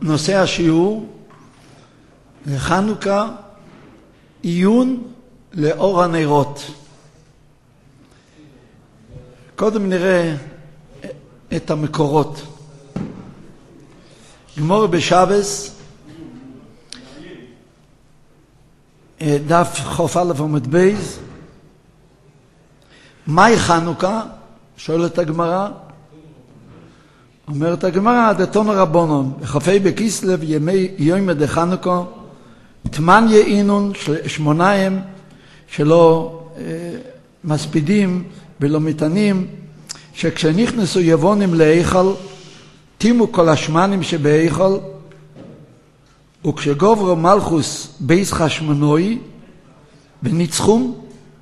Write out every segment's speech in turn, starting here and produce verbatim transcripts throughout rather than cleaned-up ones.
נושא השיעור לחנוכה, עיון לאור הנרות. קודם נראה את המקורות. גמור בשבס, דף חוף א' עמוד בייז. מהי חנוכה? שואלת הגמרא. אומרת הגמרא, דתנו רבונון, בחופי בכיסלו ימי יום דחנוכה, תמן יעינון שמוניים שלא אה, מספידים ולא מתענים, שכשנכנסו יבונים להיכל, תימו כל השמנים שבהיכל, וכשגוברו מלכוס בייס חשמונוי, וניצחום,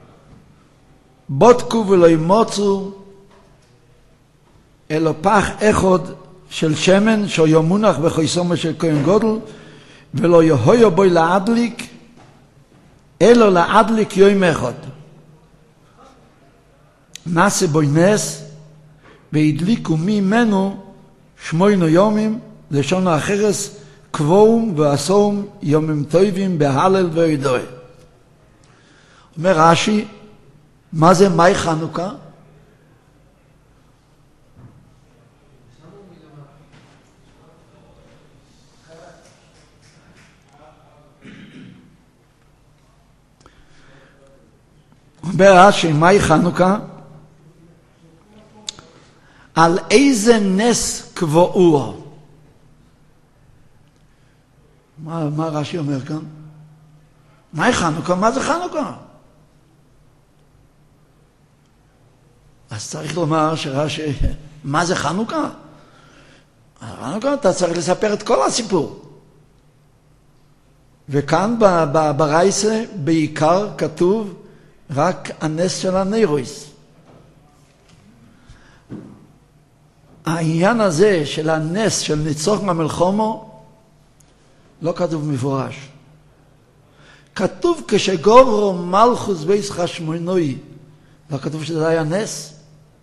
בודקו ולא ימוצו, אלו פח אחד של שמן שיהיה מונח בחויסומו של כהן גודל, ולא יהיו בו להדליק, אלו להדליק יום אחד. נעשה בו נס, והדליקו ממנו שמונה יומים, לשון האחרס, קבום ועשום יומים טובים בהלל וידוע. אומר רש"י, מה זה מהי חנוכה? אומר רש"י, מהי חנוכה? על איזה נס קבועו? מה, מה רש"י אומר כאן? מהי חנוכה? מה זה חנוכה? אז צריך לומר שרש"י, מה זה חנוכה? חנוכה אתה צריך לספר את כל הסיפור. וכאן ברייסה בעיקר כתוב רק הנס של הנרויס. העניין הזה של הנס של ניצוח מהמלחומו לא כתוב מפורש. כתוב כשגוברו מלכוס בייס חשמונוי, לא כתוב שזה היה נס.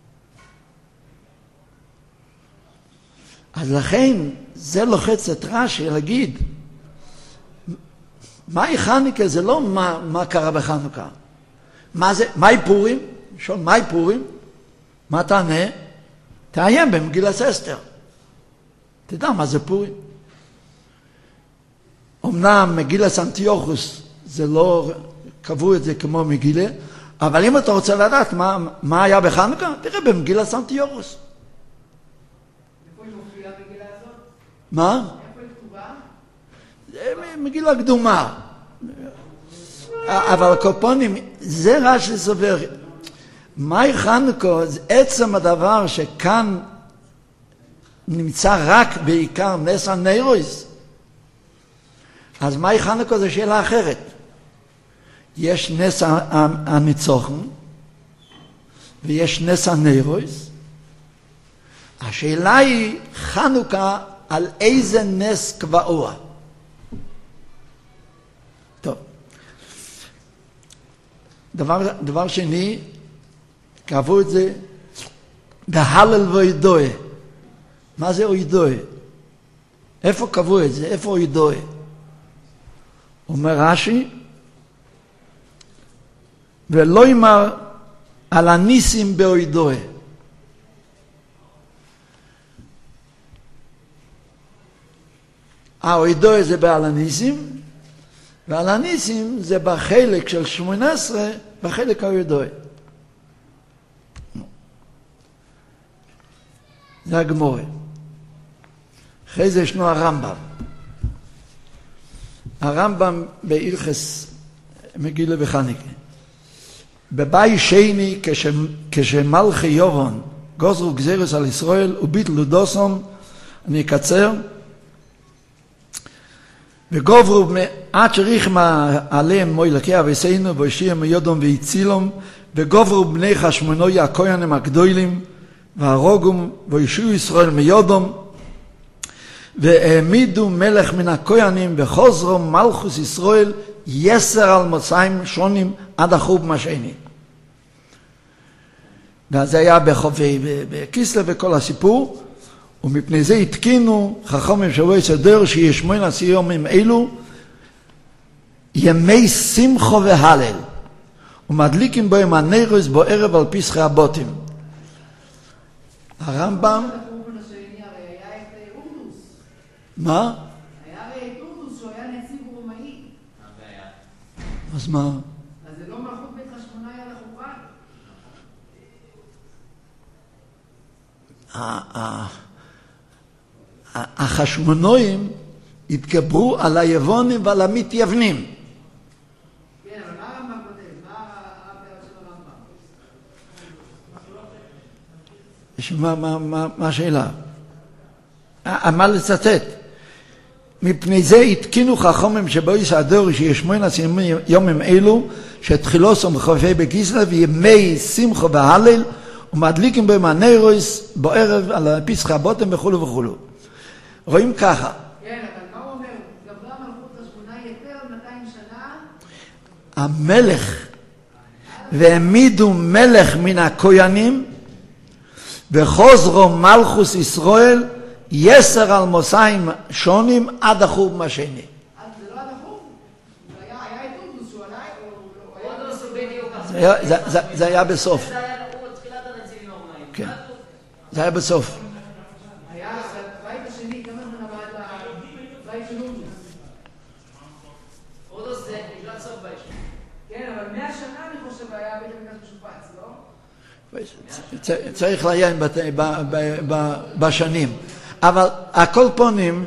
אז לכן זה לוחץ את רש"י להגיד מהי חנוכה? זה לא מה, מה קרה בחנוכה. מה זה? מהי פורים? שואל, מהי פורים? מה תענה? תעיין במגילת אסתר. תדע מה זה פורים. אמנם מגילת אנטיוכוס זה לא קבעו את זה כמו מגילה, אבל אם אתה רוצה לדעת מה, מה היה בחנוכה, תראה במגילת אנטיוכוס. איפה היא מופיעה המגילה הזאת? מה? איפה היא כתובה? זה מגילה קדומה. אבל קופונים, זה רש"י סובר. מהי חנוכה? זה עצם הדבר שכאן נמצא רק בעיקר נס הנרויס. אז מהי חנוכה? זו שאלה אחרת. יש נס הניצוחן, ויש נס הנרויס. השאלה היא חנוכה על איזה נס קבוע. טוב. דבר, דבר שני, קבעו את זה בהלל וידוע. מה זה וידוע? איפה קבעו את זה? איפה וידוע? אומר רש"י, ולא יאמר על הניסים בידוע. הידוע זה בעל הניסים, ועל הניסים זה בחלק של שמונה עשרה, בחלק הידוע. זה הגמורה. אחרי זה ישנו הרמב"ם. הרמב"ם בהלכות מגילה וחנוכה. בבית שני, כש, כשמלכי יוון גוזרו גזירות על ישראל וביטלו דוסום, אני אקצר, וגוברו עד שריחמה עליהם מוילקי אביסינו והושיע מיודום והצילום, וגוברו בני חשמונוי הכהנים הגדולים והרוגום וישועו ישראל מיודום, והעמידו מלך מן הכהנים וחוזרו מלכוס ישראל יסר על מוצאים שונים עד החורבן השני. וזה היה בחופי בכיסלו וכל הסיפור. ומפני זה התקינו חכמים שבוע יסדר שיש מוין עשי יומים אלו ימי שמחו והלל ומדליקים בהם הנרוס בו ערב על פסחי הבוטים. הרמב"ם מה? היה הרי טורדוס שהוא היה נציב רומאי. אז מה? אז זה לא מלכות בית חשמונאי על החורבן. החשמונאים התגברו על היוונים ועל המתייוונים. כן, אבל מה הרמב"ם כותב? מה הרמב"ם של הרמב"ם? מה השאלה? מה לצטט? מפני זה התקינו חכמים שבו יסעדור שיש מוין עשרים יומים אלו שתחילו סומכופי בכיסלו וימי שמחו והלל ומדליקים בהם הנרוס בערב על פסחי הבוטם וכו' וכו'. רואים ככה. כן, אבל מה הוא אומר? גברה מלכות חשמונאי יותר על מאתיים שנה? המלך והעמידו מלך מן הכהנים וחוזרו מלכוס ישראל יסר על מוסיים שונים עד החורבן השני. אז זה לא עד החורבן? היה את טורדוס שהוא עליי או... זה היה בסוף. זה היה תחילת הנציבים הרומאים. כן, זה היה בסוף. היה בבית השני, כמה זמן עבד בבית של טורדוס? טורדוס זה לקראת סוף בית שני. כן, אבל מאה שנה אני חושב היה בית המקדש משופץ, לא? צריך לעיין בשנים. אבל על כל פונים,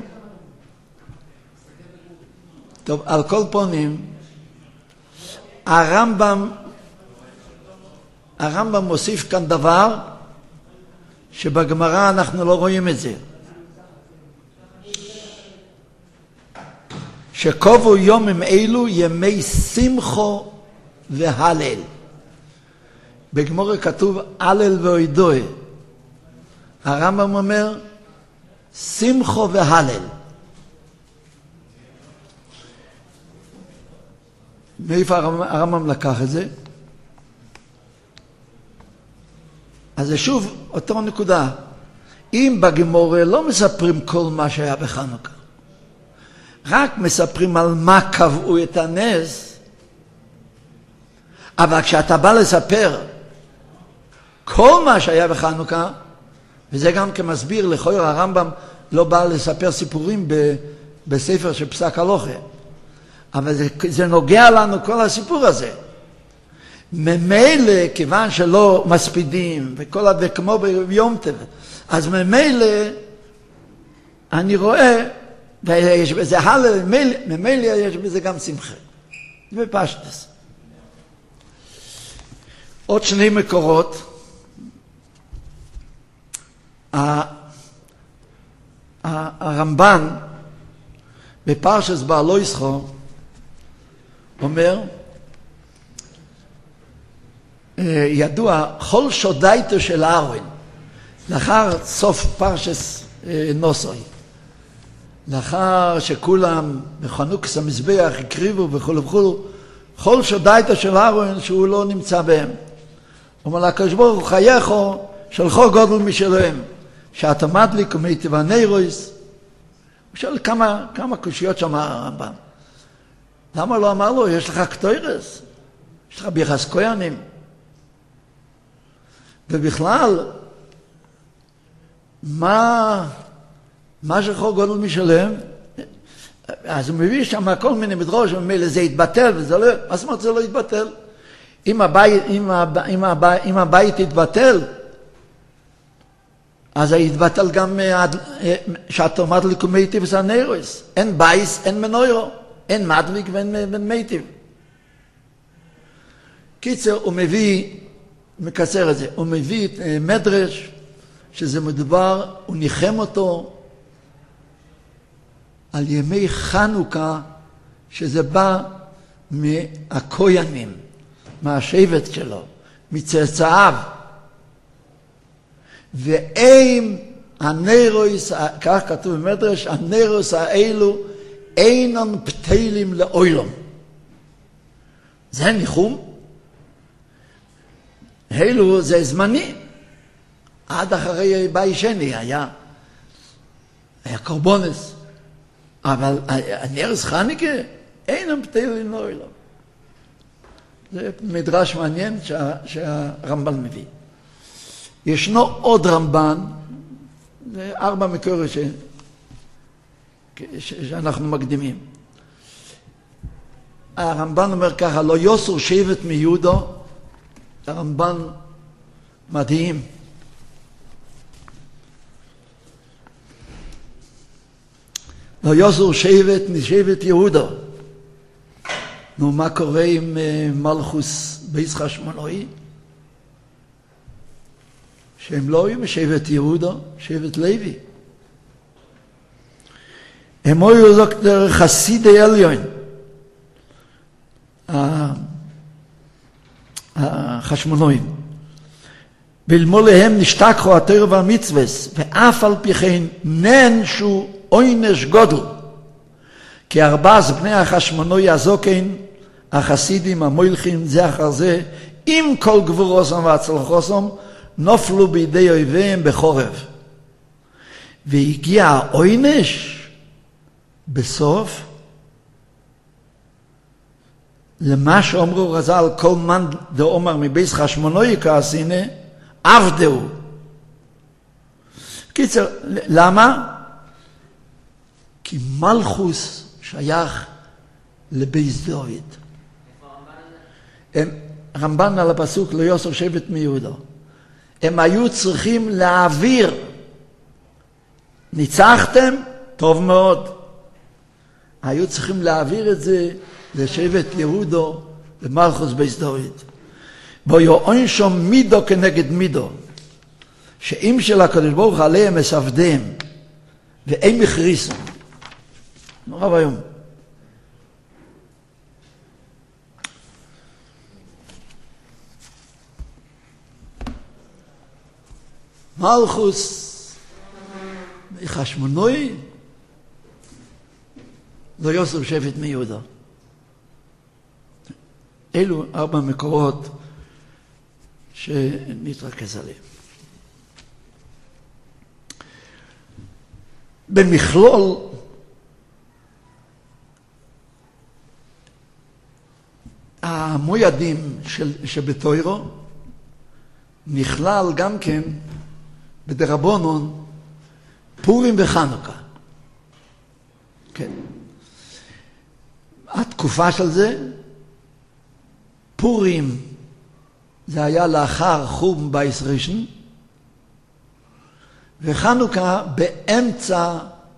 טוב, על כל פונים, הרמב"ם, הרמב"ם מוסיף כאן דבר שבגמרא אנחנו לא רואים את זה. שקובעו יומים אלו ימי שמחו והלל. בגמרא כתוב הלל והודיה. הרמב"ם אומר שמחו והלל. מאיפה הרמב"ם לקח את זה? אז זה שוב אותו נקודה. אם בגמרא לא מספרים כל מה שהיה בחנוכה, רק מספרים על מה קבעו את הנס, אבל כשאתה בא לספר כל מה שהיה בחנוכה, וזה גם כמסביר לכאורה הרמב"ם לא בא לספר סיפורים ב, בספר של פסק הלכה, אבל זה, זה נוגע לנו כל הסיפור הזה. ממילא, כיוון שלא מספידים וכל הזה כמו ביום טוב, אז ממילא אני רואה ויש בזה הלל, ממילא יש בזה גם שמחה ופשטס. עוד שני מקורות. הרמב"ן בפרשת בעלו ישחו אומר, ידוע כל שודייתו של אהרון לאחר סוף פרשת נוסוי, לאחר שכולם בחנוכת המזבח הקריבו וכו' וכו', כל שודייתו של אהרון שהוא לא נמצא בהם. אומר לקדוש ברוך הוא חייכו שלחו גודל משלהם שאתה מדליק ומיטיב הנרוס. הוא שואל כמה, כמה קושיות שם הרמב"ם. למה לא אמר לו, יש לך קטוירס, יש לך ביחס כהנים. ובכלל, מה, מה שלחו גודל משלהם? אז הוא מביא שם כל מיני מדרוש, וממילא זה יתבטל, וזה לא, מה זאת אומרת זה לא יתבטל? אם הבית, אם הבית, אם הבית, אם הבית יתבטל, אז יתבטל גם שאתה מדליק ומיטיב וזה הנרוס. אין בייס, אין מנוירו, אין מדליק ואין מיטיב. קיצר, הוא מביא, מקצר את זה, הוא מביא את מדרש, שזה מדובר, הוא ניחם אותו על ימי חנוכה, שזה בא מהכהנים, מהשבט שלו, מצאצאיו. ואין הנרוס, כך כתוב במדרש, הנרוס האלו אינם פתילים לאוילום. זה ניחום. אלו זה זמני. עד אחרי בית שני היה. היה קורבונס, אבל הנרס חניקה אין הם פתילים לא אלו. זה מדרש מעניין שה, שהרמב"ן מביא. ישנו עוד רמב"ן, זה ארבע מקורות ש, ש, שאנחנו מקדימים. הרמב"ן אומר ככה, לא יוסר שבט מיהודו, הרמב"ן מדהים. לא יוסר שבט משבט יהודו. נו, מה קורה עם מלכוס בייס חשמונאי? שהם לא היו משבט יהודו, שבט לוי. הם היו דרך חסידי עליון. החשמונאים. בלמוליהם נשתכחו התורה והמצוות, ואף על פי כן נענשו עונש גדול. כי ארבעת בני החשמונאי הזקן, החסידים המולכים זה אחר זה, עם כל גבורוסם והצלחוסם, נופלו בידי אויביהם בחורב. והגיע העונש בסוף למה שאומרו רז"ל, כל מן דאמר מבייס חשמונאי כעשינה, עבדהו. קיצר, למה? כי מלכוס שייך לבייס דוד. הם, רמב"ן על הפסוק לא יוסר שבט מיהודו. הם היו צריכים להעביר. ניצחתם? טוב מאוד. היו צריכים להעביר את זה לשבט יהודו, למלכוס בייס דוד. בו יעונשו מידו כנגד מידו. שאם של הקדוש ברוך עליהם מסעבדיהם, והם הכריסו. נורא והיום. מלכוס חשמונאי לא יוסר שבט מיהודה. אלו ארבע מקורות שנתרכז עליהם. במכלול המוידים של, שבתוירו נכלל גם כן בדרבנון פורים וחנוכה. כן. התקופה של זה, פורים זה היה לאחר חורבן בייס ראשון, וחנוכה באמצע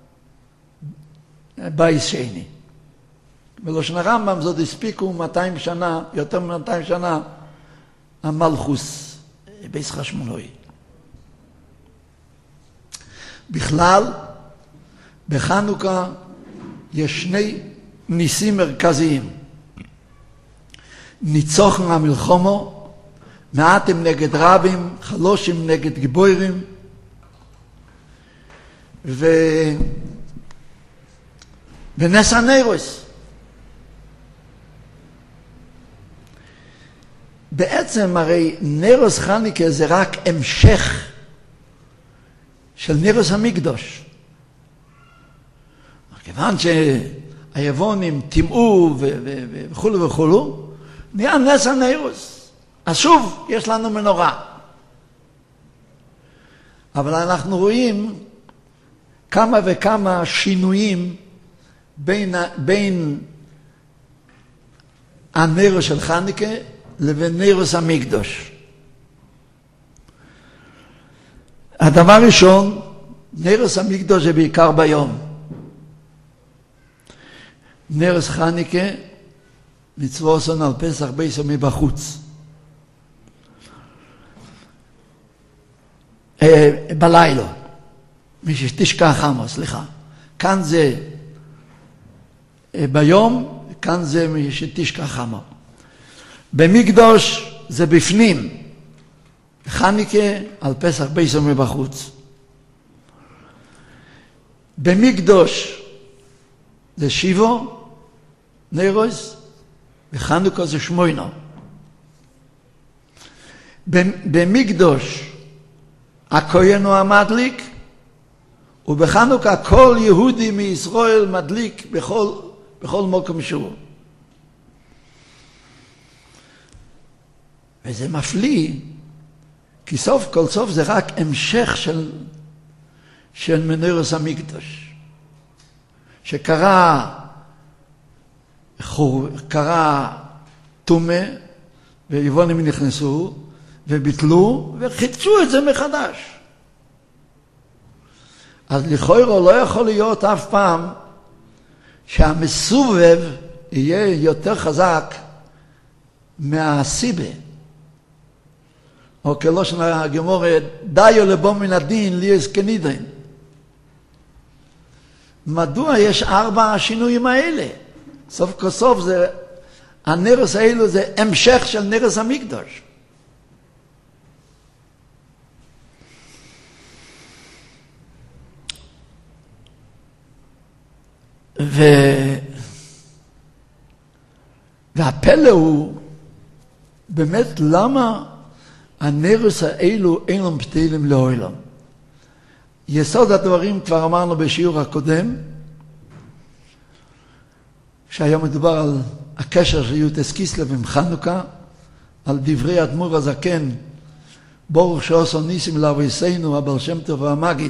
בייס שני. בלושן הרמב"ם זאת הספיקו מאתיים שנה, יותר מ-מאתיים שנה, המלכוס בייס חשמונאי. בכלל, בחנוכה יש שני ניסים מרכזיים. ניצוחן המלחומו, מעטים נגד רבים, חלושים נגד גיבורים, ו... ונס הנרוס. בעצם הרי נרוס חנוכה זה רק המשך של נרוס המקדוש. כיוון שהיוונים טימאו וכו' וכו', נהיה נס הנרוס. אז שוב, יש לנו מנורה. אבל אנחנו רואים כמה וכמה שינויים בין, בין הנרוס של חנוכה לבין נרוס המקדוש. הדבר ראשון, נרוס המקדוש זה בעיקר ביום. נרוס חנוכה מצווסון על פסח בייסו מבחוץ. אה, בלילה, מי שתשכח חמו, סליחה. כאן זה אה, ביום, כאן זה מי שתשכח חמו. במקדוש זה בפנים. חנוכה על פסח בייסו מבחוץ. במקדוש זה שיבו, נרוס, וחנוכה זה שמונה. במקדוש הכהן הוא המדליק, ובחנוכה כל יהודי מישראל מדליק בכל, בכל מקום שהוא. וזה מפליא, כי סוף כל סוף זה רק המשך של, של מנורת המקדש. שקרה, חור, קרה טומא, ויוונים נכנסו, וביטלו, וחידשו את זה מחדש. אז לכאורה לא יכול להיות אף פעם שהמסובב יהיה יותר חזק מהסיבה. או כלושן הגמרא, דיו לבוא מן הדין לי אזקנידין. מדוע יש ארבע השינויים האלה? סוף כל סוף זה, הנרס האלו זה המשך של נרס המקדש. ו... והפלא הוא באמת למה הנרס האלו אין להם פתילים לעולם. יסוד הדברים כבר אמרנו בשיעור הקודם, שהיום מדובר על הקשר של יוטס קיסלב עם חנוכה, על דברי אדמו"ר הזקן, ברוך שעשו ניסים לאבויסנו, הבעל שם טוב והמגיד,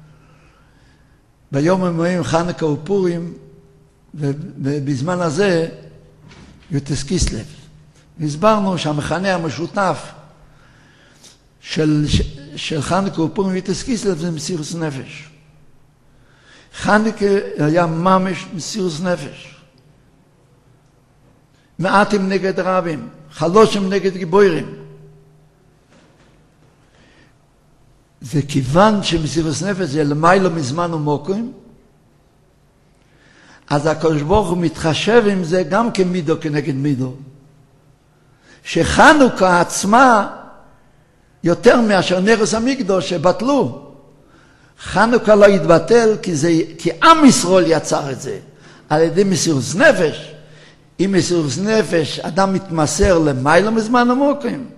ביום המוהים חנוכה ופורים, ובזמן הזה יוטס קיסלב. הסברנו שהמכנה המשותף של, של חנוכה ופורים ויוטס קיסלב זה מסירות נפש. חנוכה היה ממש מסירות נפש. מעטים נגד רבים, חלושים נגד גיבורים. זה כיוון שמסירות נפש זה למיילו מזמן ומוקרים, אז הקדוש ברוך הוא מתחשב עם זה גם כמידו כנגד מידו. שחנוכה עצמה יותר מאשר נרס המקדש שבטלו. חנוכה לא יתבטל כי, זה, כי עם ישראל יצר את זה על ידי מסירות נפש. אם מסירות נפש אדם מתמסר למיילו מזמן ומוקרים,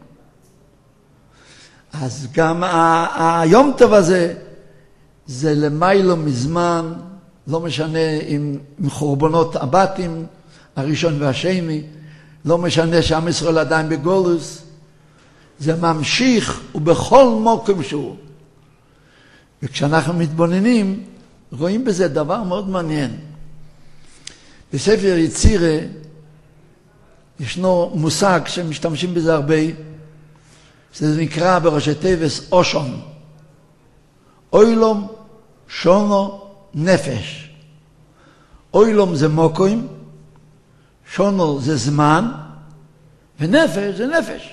אז גם היום טוב הזה זה למיילו מזמן, לא משנה אם מחורבנות הבתים הראשון והשני, לא משנה שעם ישראל עדיין בגולוס, זה ממשיך ובכל מקום שהוא. וכשאנחנו מתבוננים רואים בזה דבר מאוד מעניין. בספר יצירה ישנו מושג שמשתמשים בזה הרבה, שזה נקרא בראשי תיבס אושון. אוילום שונו נפש. אוילום זה מוקוים, שונו זה זמן, ונפש זה נפש.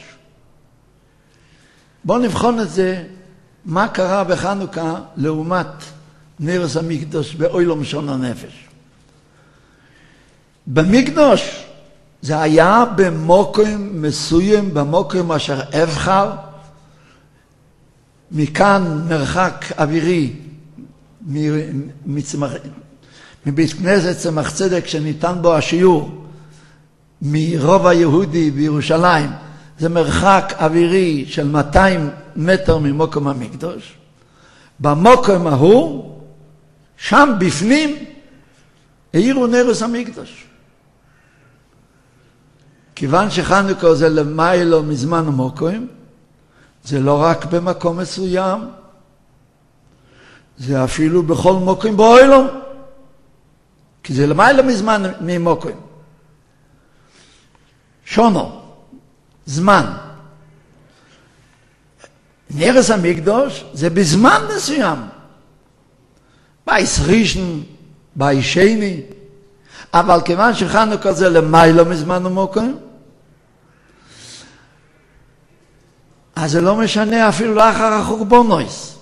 בואו נבחון את זה, מה קרה בחנוכה לעומת נרס המקדש באוילום שונו נפש. במקדש זה היה במוקרים מסוים, במוקרים אשר אבחר, מכאן מרחק אווירי, מצמח, מבית כנסת צמח צדק שניתן בו השיעור, מרוב היהודי בירושלים, זה מרחק אווירי של מאתיים מטר ממוקם המקדש. במוקם ההוא, שם בפנים, העירו נרס המקדש. כיוון שחנוכה זה למיילו מזמן ומוקם, זה לא רק במקום מסוים, זה אפילו בכל מוקם באוילום, כי זה למיילו מזמן ממוקם. שונו, זמן. נרס המקדש זה בזמן מסוים. בייס ראשון, בייס שני, אבל כיוון שחנוכה זה למיילו מזמן ומוקם, אז זה לא משנה אפילו לאחר החורבונוס.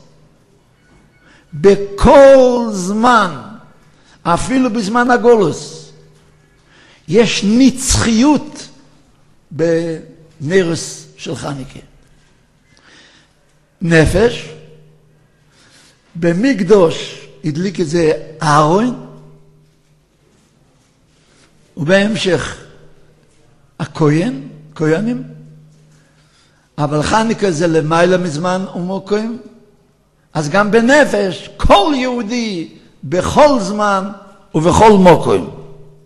בכל זמן, אפילו בזמן הגולוס, יש נצחיות בנרס של חנוכה. נפש, במקדש הדליק את זה אהרון, ובהמשך הכהן, כהנים, אבל חנוכה זה למעלה מזמן ומוקם, אז גם בנפש, כל יהודי, בכל זמן ובכל מקום.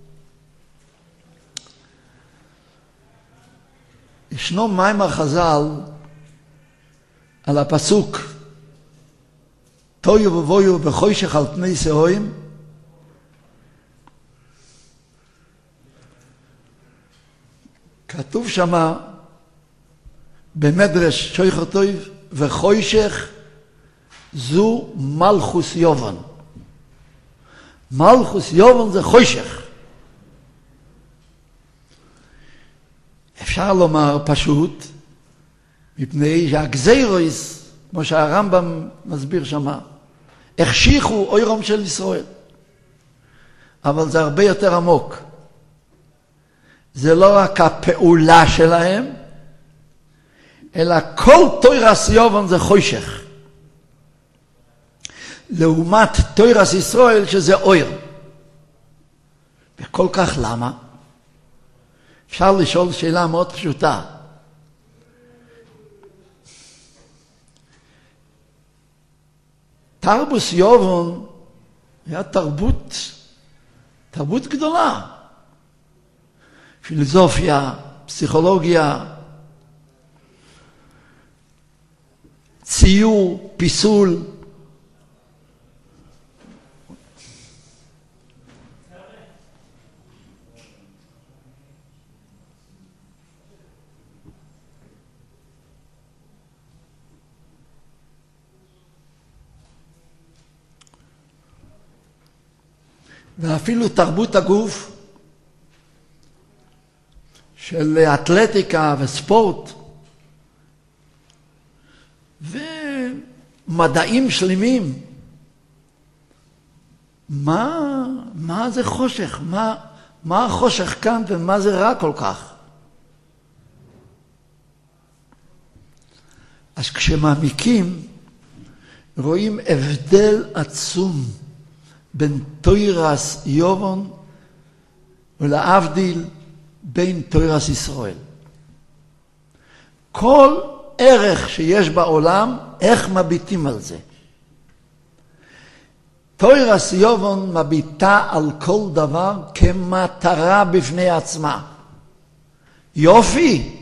ישנו מאמר חז"ל על הפסוק תוהו ובוהו וחושך על פני תהום, כתוב שמה במדרש שויכר טוב וחושך זו מלכוס יובן. מלכוס יובן זה חושך. אפשר לומר פשוט, מפני שהגזירוס, כמו שהרמב"ם מסביר שמה, החשיכו אוירם של ישראל. אבל זה הרבה יותר עמוק. זה לא רק הפעולה שלהם, אלא כל תוירס יובן זה חושך. לעומת תוירס ישראל שזה אויר. וכל כך למה? אפשר לשאול שאלה מאוד פשוטה. תרבוס יובן היה תרבות, תרבות גדולה. פילוסופיה, פסיכולוגיה, ציור, פיסול. ואפילו תרבות הגוף של אתלטיקה וספורט ומדעים שלמים. מה, מה זה חושך? מה, מה החושך כאן ומה זה רע כל כך? אז כשמעמיקים רואים הבדל עצום בין תוירס יובן ולהבדיל בין תוירס ישראל. כל ערך שיש בעולם, איך מביטים על זה? תוירס יובן מביטה על כל דבר כמטרה בפני עצמה. יופי,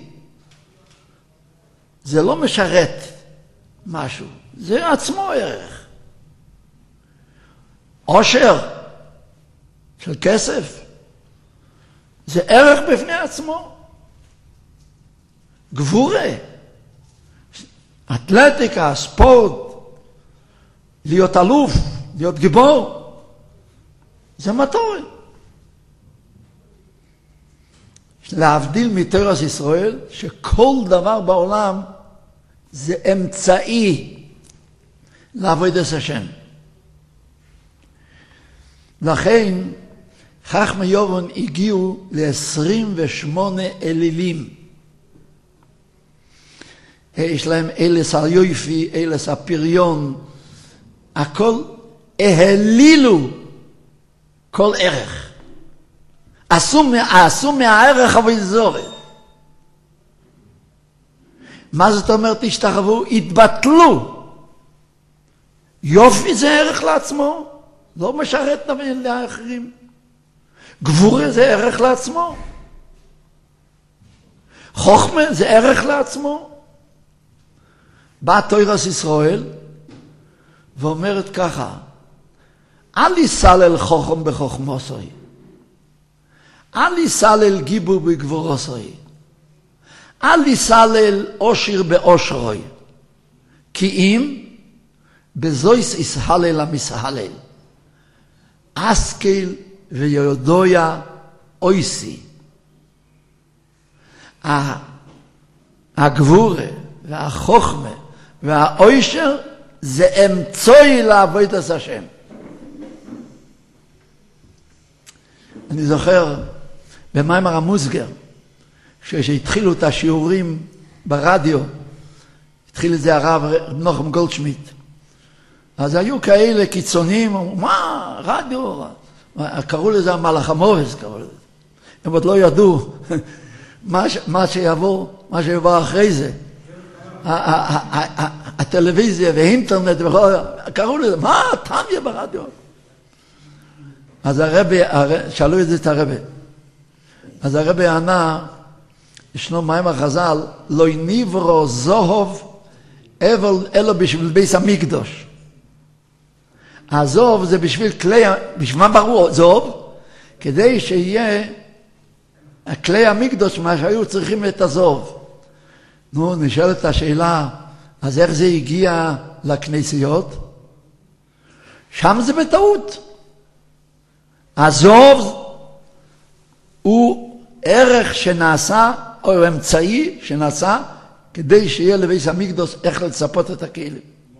זה לא משרת משהו, זה עצמו ערך. עושר של כסף זה ערך בפני עצמו. גבורה, אתלטיקה, ספורט, להיות אלוף, להיות גיבור, זה מטרה. להבדיל מתוירס ישראל, שכל דבר בעולם זה אמצעי לעבודת השם. לכן חכמי יובן הגיעו ל-עשרים ושמונה אלילים. יש להם אלס היופי, אלס הפריון, הכל ההלילו כל ערך. עשו, עשו מהערך הוויזורת. מה זאת אומרת השתחוו? התבטלו. יופי זה ערך לעצמו. לא משרת לאחרים. גבורה זה ערך לעצמו. חוכמה זה ערך לעצמו. בא תוירס ישראל ואומרת ככה, אל יסלל חוכם בחוכמוסוי, אל יסלל גיבור בגבורוסוי, אל יסלל עושר באושרוי, כי אם בזויס יסהלל המסהלל, אסקל ויודויה אויסי. הגבורה והחוכמה והאוישר זה אמצעי לעבודת השם. אני זוכר במאמר המוסגר, כשהתחילו את השיעורים ברדיו, התחיל את זה הרב נוחם גולדשמיט, אז היו כאלה קיצונים, מה, רדיו, קראו לזה המלאך המורס, קראו לזה. הם עוד לא ידעו מה, מה שיבוא, מה שיבוא אחרי זה. הטלוויזיה והאינטרנט, קראו לזה, מה? תמיה ברדיו. אז הרבי, שאלו את זה את הרבי. אז הרבי ענה, ישנו מים החז"ל, לא ניברו זהוב, אלא בשביל ביס המקדוש. הזהוב זה בשביל כלי, בשביל מה ברור זהוב? כדי שיהיה כלי המקדוש, מה שהיו צריכים את הזהוב. נו, נשאלת השאלה, אז איך זה הגיע לכנסיות? שם זה בטעות. הזהוב הוא ערך שנעשה, או אמצעי שנעשה, כדי שיהיה לביס המקדוש איך לצפות את הכלים.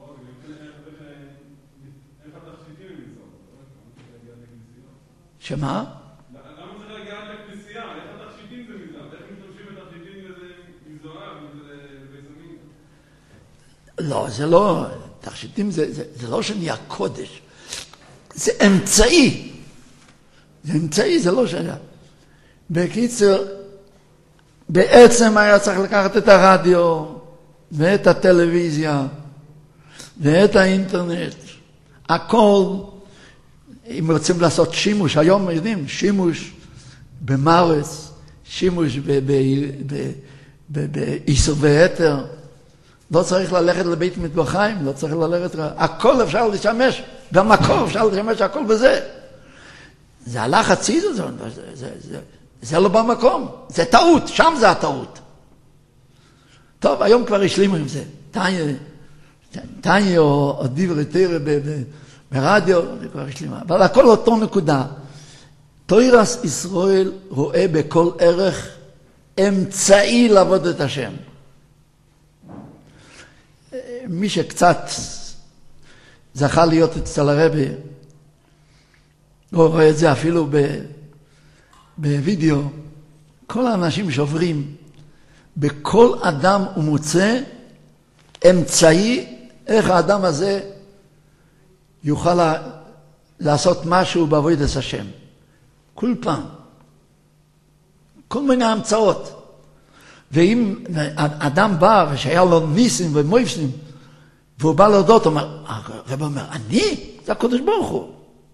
שמה? למה צריך להגיע עד לכנסייה? איך התכשיטים זה מזהב? איך משתמשים בתכשיטים מזוהב? לא, זה לא, תכשיטים זה, זה, זה לא שנהיה קודש. זה אמצעי. זה אמצעי, זה לא שהיה. בקיצור, בעצם היה צריך לקחת את הרדיו, ואת הטלוויזיה, ואת האינטרנט. הכל, אם רוצים לעשות שימוש, היום יודעים, שימוש במרץ, שימוש באיסור והיתר, לא צריך ללכת לבית מטבחיים, לא צריך ללכת, הכל אפשר לשמש, במקור אפשר לשמש הכל בזה. זה הלך הצידה, זה, זה, זה, זה, זה לא במקום, זה טעות, שם זה הטעות. טוב, היום כבר השלימו עם זה, תניא או דברי תורה ברדיו, זה כבר השלימה, אבל הכל אותו נקודה. תוירס ישראל רואה בכל ערך אמצעי לעבוד את השם. מי שקצת זכה להיות אצל הרבי, הוא רואה את זה אפילו בווידאו, כל האנשים שעוברים, בכל אדם הוא מוצא אמצעי, איך האדם הזה יוכל לעשות משהו בעבודת השם. כל פעם. כל מיני המצאות. ואם אדם בא ושהיה לו ניסים ומויפסים, והוא בא להודות, הרב אומר, אני? זה הקדוש ברוך הוא.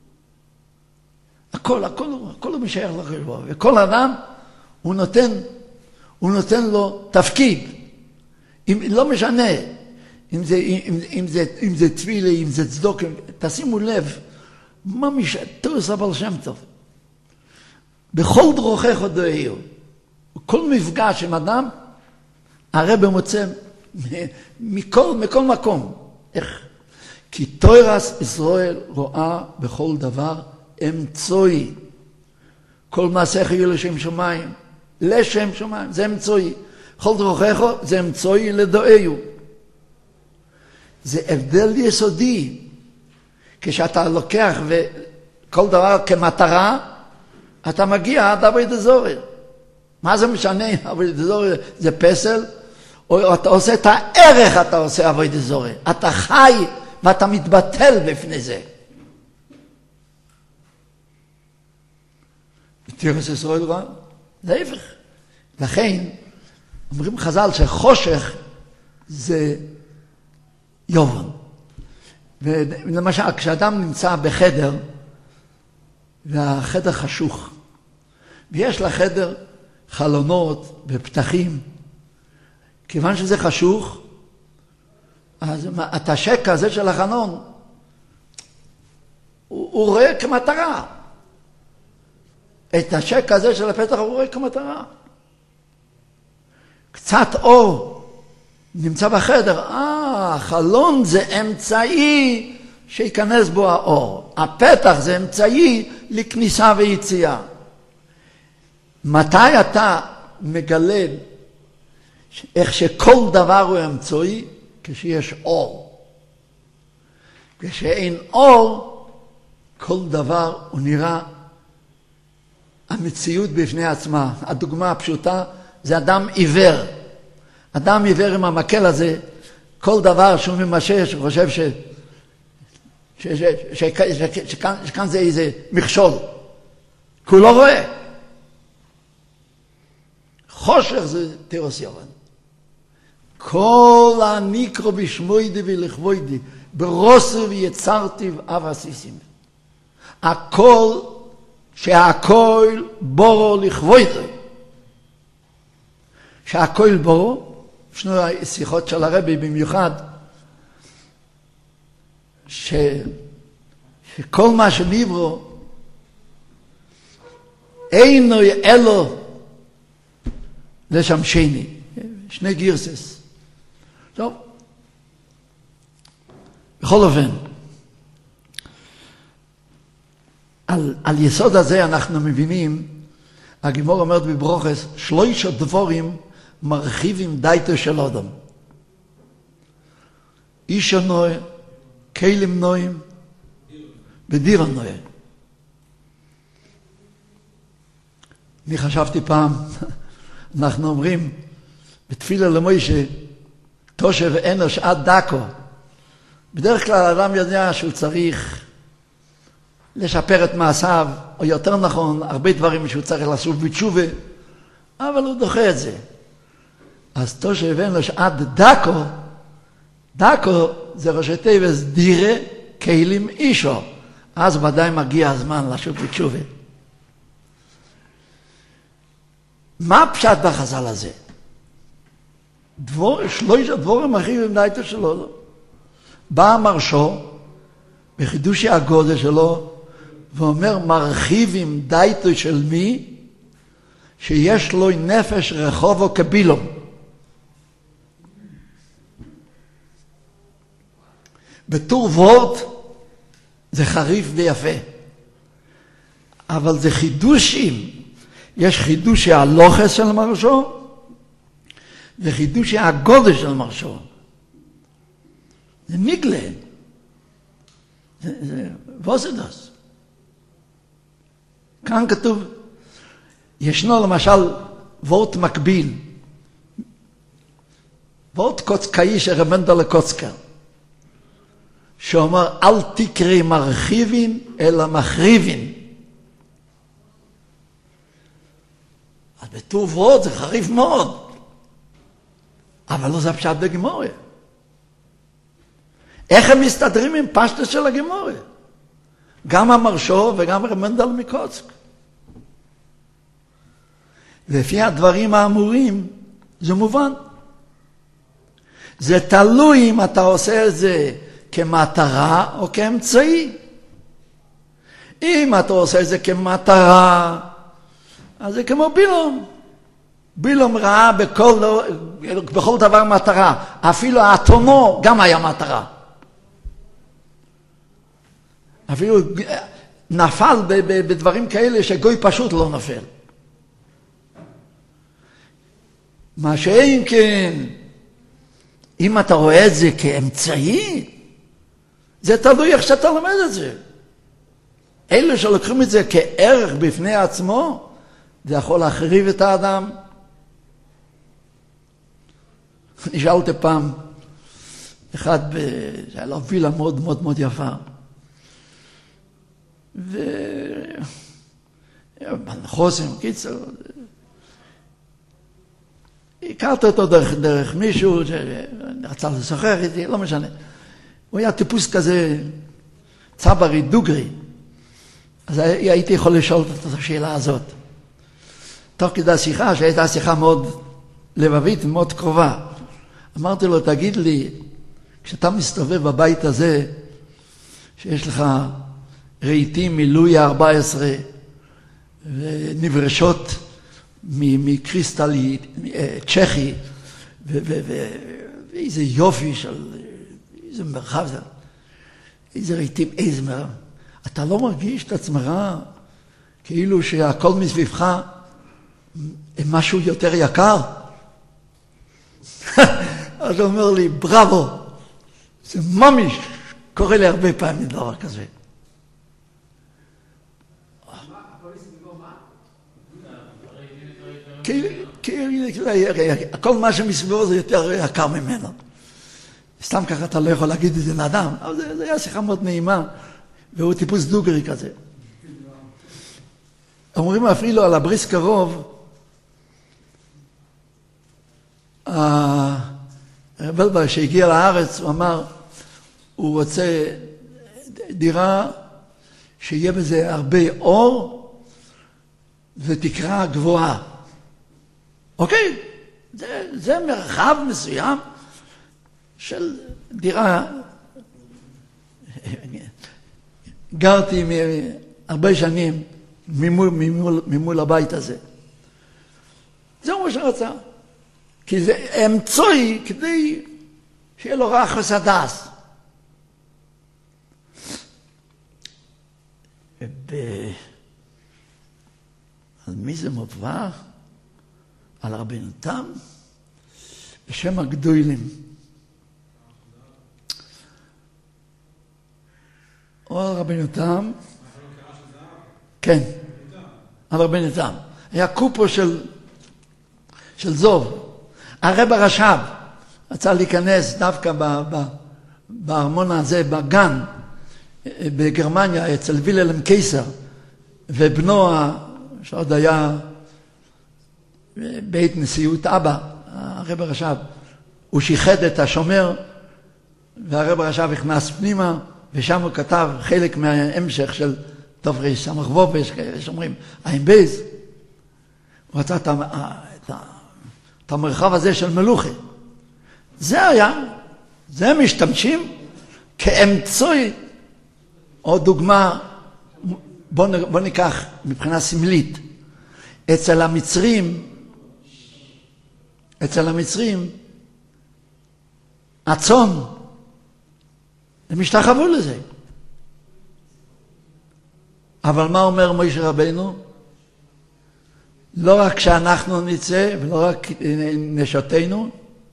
הכל, הכל, הכל הוא משייך לקדוש ברוך הוא. וכל אדם, הוא נותן, הוא נותן לו תפקיד. אם, לא משנה, אם זה, אם, אם זה, אם זה תפילה, אם זה צדוק, תשימו לב, מה משתו עושה בעל שם טוב. בכל דרוכך הודעיו, כל מפגש עם אדם, הרב מוצא מכל, מכל מקום. איך? כי תוירס ישראל רואה בכל דבר אמצעי. כל מעשיך יהיו לשם שמיים. לשם שמיים, זה אמצעי. כל דרוכך זה אמצעי לדעיו. זה הבדל יסודי. כשאתה לוקח וכל דבר כמטרה, אתה מגיע עד עבודת זרה. מה זה משנה? עבודת זרה זה פסל, או אתה עושה את הערך, אתה עושה עבודת זרה. אתה חי ואתה מתבטל בפני זה. תירס ישראל רע? להפך. לכן, אומרים חז"ל שחושך זה יובן. ולמשל, כשאדם נמצא בחדר, והחדר חשוך, ויש לחדר חלונות ופתחים, כיוון שזה חשוך, אז את השק הזה של החלון, הוא, הוא רואה כמטרה. את השק הזה של הפתח הוא רואה כמטרה. קצת אור נמצא בחדר, אה, החלון זה אמצעי שיכנס בו האור. הפתח זה אמצעי לכניסה ויציאה. מתי אתה מגלה איך שכל דבר הוא אמצעי? כשיש אור. כשאין אור, כל דבר הוא נראה המציאות בפני עצמה. הדוגמה הפשוטה זה אדם עיוור. אדם עיוור עם המקל הזה, כל דבר שהוא ממשש, הוא חושב ש... ש... ש... ש... ש... שכאן, שכאן זה איזה מכשול. כי הוא לא רואה. חושך זה תירוס יובן. כל הניקרו בשמוידי ולכבוידי, ברוסו ויצרתי ואב עשיסים. הכל, שהכל בורו לכבוידי. שהכל בורו, ישנו שיחות של הרבי במיוחד, ש... שכל מה שנברו, אינו אלו לשמשני. שני גירסס. טוב. בכל אופן, על, על יסוד הזה אנחנו מבינים, הגימור אומרת בברוכס, שלושה דבורים מרחיבים דייתו של אדם. איש הנועה, כלים נועים, ודיר הנועה. אני חשבתי פעם, אנחנו אומרים, בתפילה למוישה, תושב אנוש עד דקו. בדרך כלל האדם יודע שהוא צריך לשפר את מעשיו, או יותר נכון, הרבה דברים שהוא צריך לעשות בתשובה, אבל הוא דוחה את זה. אז תושב אנוש עד דקו, דקו זה ראשי תיבס דירה כלים אישו. אז ודאי מגיע הזמן לעשות בתשובה. מה פשט בחז"ל הזה? דבור, שלושה דבורים מרחיבים דייתו שלו. בא המרשו, בחידושי הגודל שלו, ואומר, מרחיבים דייתו של מי? שיש לו נפש רחובו כבילום. בתור וורט, זה חריף ויפה. אבל זה חידושים. יש חידושי הלוחס של מרשו, וחידושי הגודל של מרשו. זה ניגלה. זה, זה ווסדוס. כאן כתוב, ישנו למשל וורט מקביל. וורט קוצקאי שרבנדו לקוצקר. שאומר, אל תקרי מרחיבין, אלא מחריבין. אז בטור וורט זה חריף מאוד. אבל לא זה הפשט בגמורה. איך הם מסתדרים עם פשטה של הגמורה? גם המרשו וגם רמנדל מקוצק. לפי הדברים האמורים, זה מובן. זה תלוי אם אתה עושה את זה כמטרה או כאמצעי. אם אתה עושה את זה כמטרה, אז זה כמו בילום. בילום ראה בכל, בכל דבר מטרה. אפילו האטומו גם היה מטרה. אפילו נפל בדברים כאלה שגוי פשוט לא נופל. מה שאין כן, אם אתה רואה את זה כאמצעי, זה תלוי איך שאתה לומד את זה. אלה שלוקחים את זה כערך בפני עצמו, זה יכול להחריב את האדם. אני שאלתי פעם, אחד, שהיה לו וילה מאוד מאוד מאוד יפה, ובנחוסים, קיצר, הכרתי אותו דרך, דרך מישהו שרצה לשוחח איתי, לא משנה. הוא היה טיפוס כזה, צברי, דוגרי. אז הייתי יכול לשאול את השאלה הזאת. תוך כדי השיחה, שהייתה שיחה מאוד לבבית, מאוד קרובה. אמרתי לו, תגיד לי, כשאתה מסתובב בבית הזה, שיש לך רהיטים מלואי ה-ארבע עשרה, ונברשות מקריסטל צ'כי, ואיזה יופי של, איזה מרחב זה, איזה רהיטים, איזה מרחב. אתה לא מרגיש את עצמך כאילו שהכל מסביבך משהו יותר יקר? אז הוא אומר לי, בראבו, זה ממש, קורה לי הרבה פעמים דבר כזה. כל מה שמסביבו זה יותר יקר ממנו. סתם ככה אתה לא יכול להגיד את זה לאדם, אבל זה היה שיחה מאוד נעימה, והוא טיפוס דוגרי כזה. אומרים אפילו על הבריס קרוב, ולבר שהגיע לארץ, הוא אמר, הוא רוצה דירה שיהיה בזה הרבה אור ותקרה גבוהה. אוקיי, זה, זה מרחב מסוים של דירה. גרתי הרבה שנים ממול, ממול, ממול הבית הזה. זהו מה שרצה. כי זה אמצעי כדי שיהיה לו רחס הדס. ב... על מי זה מובא? על רבנו תם? בשם הגדולים. או על רבנו תם? כן, על רבנו תם. היה קופו של, של זוב. הרב הרש"ב רצה להיכנס דווקא ב, ב, בארמון הזה, בגן, בגרמניה, אצל וילהלם קיסר, ובנו, שעוד היה בית נשיאות אבא, הרב הרש"ב, הוא שיחד את השומר, והרב הרש"ב הכנס פנימה, ושם הוא כתב חלק מההמשך של טוב ריש, המחבוב, יש אומרים, אין בייז. הוא רצה את, את, את המרחב הזה של מלוכה. זה היה, זה משתמשים כאמצעי, או דוגמה, בוא, בוא ניקח מבחינה סמלית, אצל המצרים, אצל המצרים, הצאן, הם השתחוו לזה. אבל מה אומר משה רבנו? לא רק שאנחנו נצא, ולא רק נשותינו,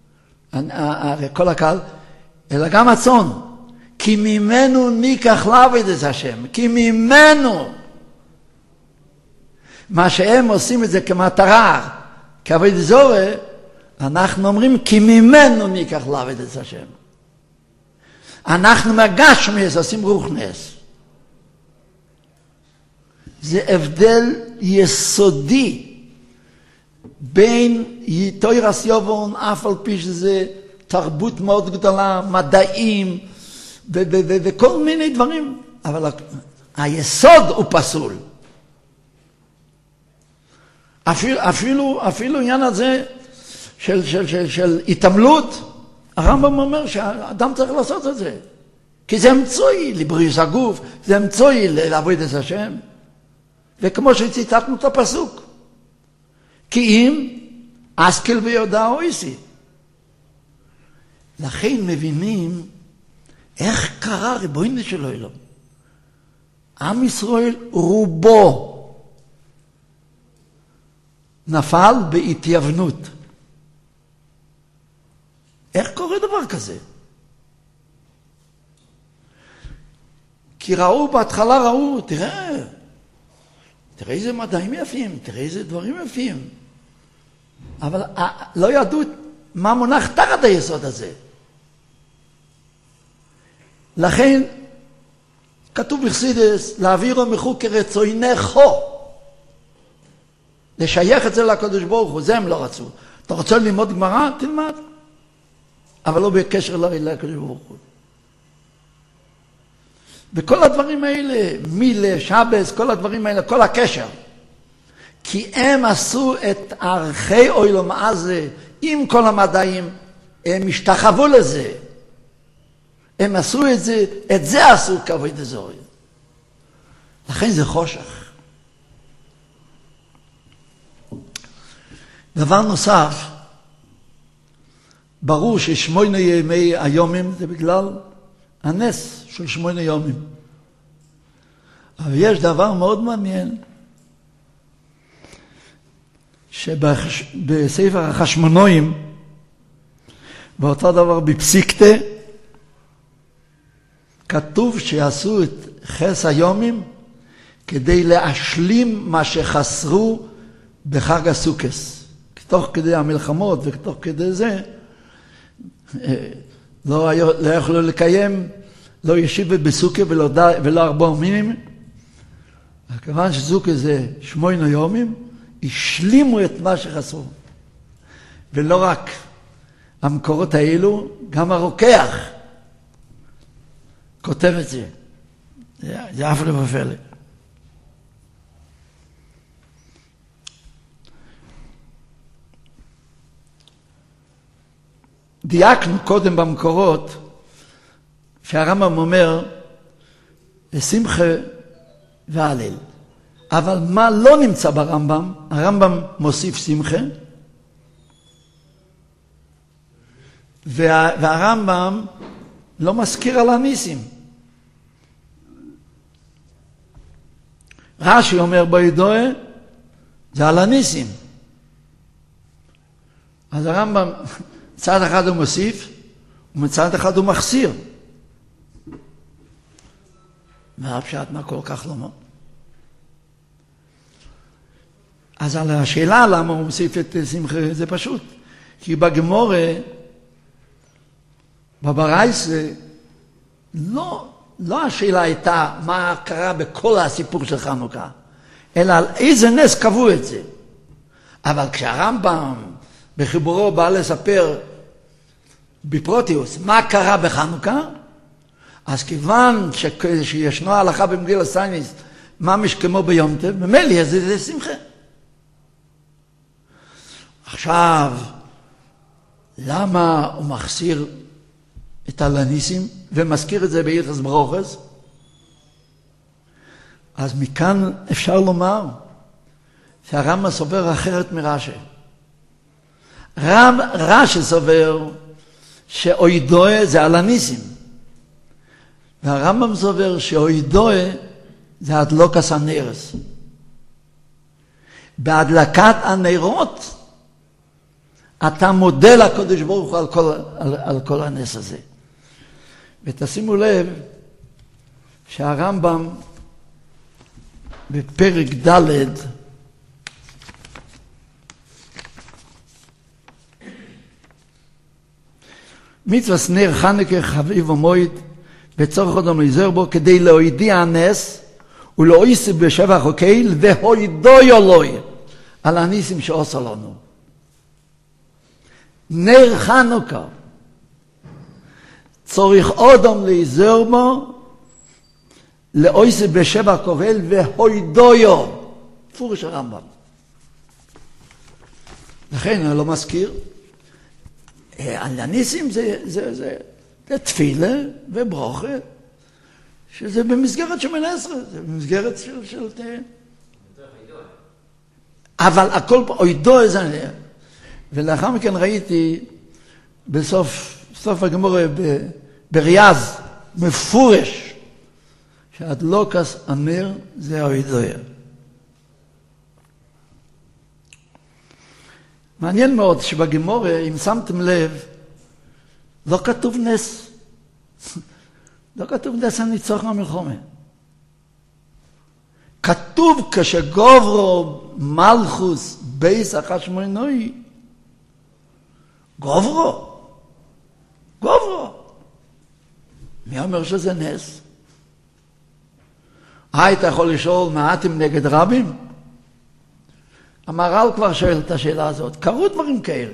כל הקהל, אלא גם הצאן. כי ממנו ניקח לעבוד את השם. כי ממנו. מה שהם עושים את זה כמטרה, כעבוד זורה, אנחנו אומרים, כי ממנו ניקח לעבוד את השם. אנחנו מגשמיס, עושים רוחנס. זה הבדל יסודי בין תוירס יובון, אף על פי שזה תרבות מאוד גדולה, מדעים, ו- ו- ו- וכל מיני דברים, אבל היסוד הוא פסול. אפילו, אפילו, אפילו עניין הזה של, של, של, של התעמלות, הרמב"ם אומר שהאדם צריך לעשות את זה. כי זה אמצעי לבריאות הגוף, זה אמצעי לעבוד את השם. וכמו שציטטנו את הפסוק, כי אם אסקל ויודע אויסי. לכן מבינים איך קרה ריבונו של עולם. עם ישראל רובו נפל בהתייוונות. איך קורה דבר כזה? כי ראו בהתחלה, ראו, תראה, תראה איזה מדעים יפים, תראה איזה דברים יפים. אבל לא ידעו מה מונח תחת היסוד הזה. לכן כתוב בחסידות, להעבירו מחוק כרצונךו. לשייך את זה לקדוש ברוך הוא, זה הם לא רצו. אתה רוצה ללמוד גמרא? תלמד. אבל לא בקשר לקדוש ברוך הוא. וכל הדברים האלה, מילה, שבס, כל הדברים האלה, כל הקשר. כי הם עשו את ערכי עולם הזה, עם כל המדעים, הם השתחוו לזה. הם עשו את זה, את זה עשו כעבוד זרה. לכן זה חושך. דבר נוסף, ברור ששמונה ימי היומים זה בגלל הנס של שמונה יומים. אבל יש דבר מאוד מעניין, שבספר החשמונאים, באותו דבר בפסיקתא, כתוב שעשו את חס היומים כדי להשלים מה שחסרו בחג הסוכס. תוך כדי המלחמות ותוך כדי זה, לא, לא יכלו לקיים, לא ישיבה בסוכה ולא, ולא ארבעה מינים. כיוון שסוכה זה שמונה יומים, השלימו את מה שחסרו. ולא רק המקורות האלו, גם הרוקח כותב את זה. זה, זה אף לא בפלא. דייקנו קודם במקורות שהרמב"ם אומר שמחה והלל. אבל מה לא נמצא ברמב"ם? הרמב"ם מוסיף שמחה, וה, והרמב"ם לא מזכיר על הניסים. רש"י אומר בידוע, זה על הניסים. אז הרמב"ם, מצד אחד הוא מוסיף, ומצד אחד הוא מחסיר. והפשט מה כל כך לא מאוד. אז על השאלה למה הוא מוסיף את שמחה זה פשוט. כי בגמורה, בברייסה, לא, לא השאלה הייתה מה קרה בכל הסיפור של חנוכה, אלא על איזה נס קבעו את זה. אבל כשהרמב"ם בחיבורו בא לספר בפרוטיוס מה קרה בחנוכה, אז כיוון שישנו ההלכה במגילה סייניס, ממש כמו ביום טוב, ממילא זה, זה שמחה. עכשיו, למה הוא מחסיר את הניסים ומזכיר את זה בהלכות ברוכות? אז מכאן אפשר לומר שהרמב"ם סובר אחרת מרש"י. רש"י סובר שאוידוה זה על הניסים, והרמב"ם סובר שאוידוה זה הדלוקת הנרות. בהדלקת הנרות אתה מודה לקדוש ברוך הוא על כל, על, על כל הנס הזה. ותשימו לב שהרמב"ם בפרק ד' מצוות נר חנוכה חביב ומועד וצורך אדם להיזהר בו כדי להודיע הנס ולהוסיף בשבח הקהל והוידוי אלוהי על הניסים שעושה לנו. נר חנוכה צורך אדם להיזהר בו להוסיף בשבח הקהל והוידויו. פורש הרמב"ם. לכן אני לא מזכיר. על הניסים זה, זה, זה, זה תפילה וברוכה, שזה במסגרת שמיני עשרה, זה במסגרת של... של אבל הכל פה, אוידו זה... ולאחר מכן ראיתי בסוף, סוף הגמורה בריאז, מפורש, שהדלוקת הנר זה אוידו. מעניין מאוד שבגמורה, אם שמתם לב, לא כתוב נס. לא כתוב נס הניצחון המלחמה. כתוב כשגוברו מלכוס בייס החשמונאי. גוברו. גוברו. מי אומר שזה נס? היית יכול לשאול מעטים נגד רבים? המהר"ל כבר שואל את השאלה הזאת. קרו דברים כאלה.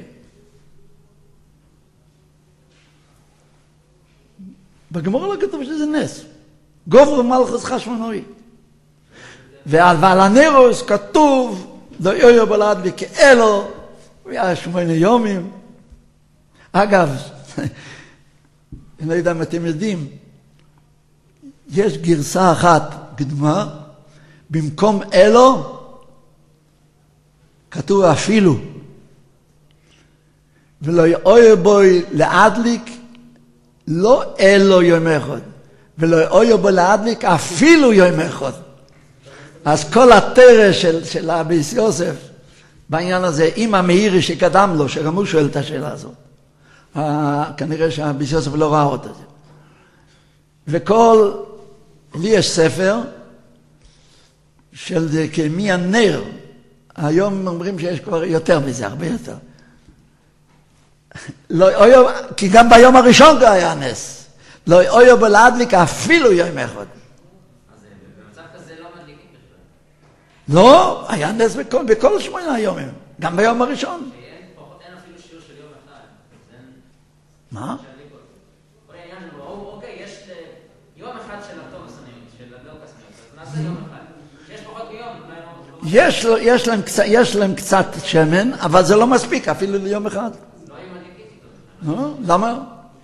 בגמרא לא כתוב שזה נס. גובר מלכוס חשמונאי. ועל הנרוס כתוב, לא יויו בלעד כאלו, והיה שמונה יומים. אגב, אני לא יודע אם אתם יודעים, יש גרסה אחת קדומה, במקום אלו, כתוב אפילו, ולא יאויר בוי להדליק, לא אלו יום אחד, ולא יאויר בוי להדליק אפילו יום אחד. אז כל התרא של, של אביס יוסף, בעניין הזה, עם המאירי שקדם לו, שגם הוא שואל את השאלה הזאת. כנראה שאביס יוסף לא ראה אותה. וכל, לי יש ספר, של זה כמי הנר, היום אומרים שיש כבר יותר מזה, הרבה יותר. לא, יום, כי גם ביום הראשון כבר היה נס. לא יאויר בו להדליק אפילו יום אחד. אז במצב כזה לא מדליקים בכלל. לא, היה נס בכל, בכל שמונה יומים, גם ביום הראשון. אין אפילו שיעור של יום אחד. מה? אוקיי, יש יום אחד של התומס הניות, של הדלוקס הניות, אז נעשה יום אחד. שיש פחות מיום. יש, יש, להם, יש להם קצת שמן, אבל זה לא מספיק, אפילו ליום אחד. לא היו מדליקים איתו. למה?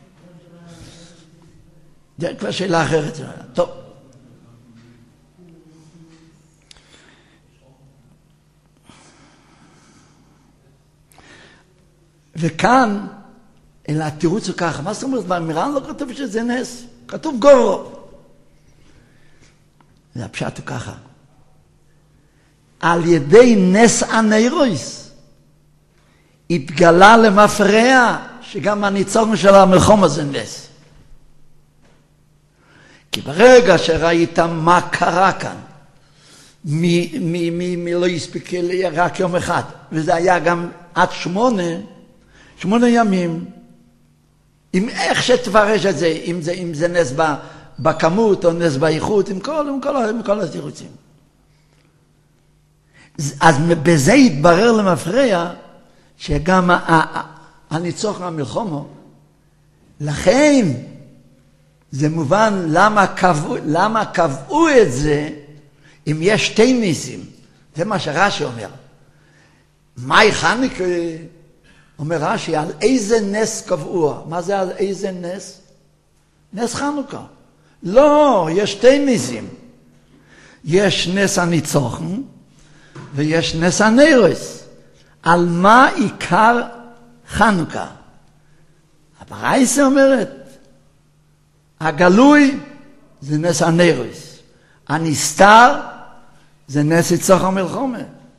זה כבר שאלה אחרת. טוב. וכאן, אלא התירוץ הוא ככה, מה זאת אומרת? באמירן לא כתוב שזה נס, כתוב גורו. והפשט הוא ככה. על ידי נס הנרויס, התגלה למפרע, שגם הניצחון של המלחמה זה נס. כי ברגע שראית מה קרה כאן, מי, מי, מי, מי לא הספיק רק יום אחד, וזה היה גם עד שמונה, שמונה ימים, עם איך שתפרש את זה, אם זה, אם זה נס בכמות או נס באיכות, עם כל, עם כל, עם כל התירוצים. אז בזה התברר למפרע שגם הניצחון המלחמה, לכן זה מובן למה קבעו, למה קבעו את זה אם יש שתי ניסים. זה מה שרש"י אומר. מהי חנוכה? אומר רש"י, על איזה נס קבעו? מה זה על איזה נס? נס חנוכה. לא, יש שתי ניסים. יש נס הניצחון ויש נס הנרוס. על מה עיקר חנוכה? הברייתא אומרת, הגלוי זה נס הנרוס. הנסתר זה נס ניצחון המלחמה.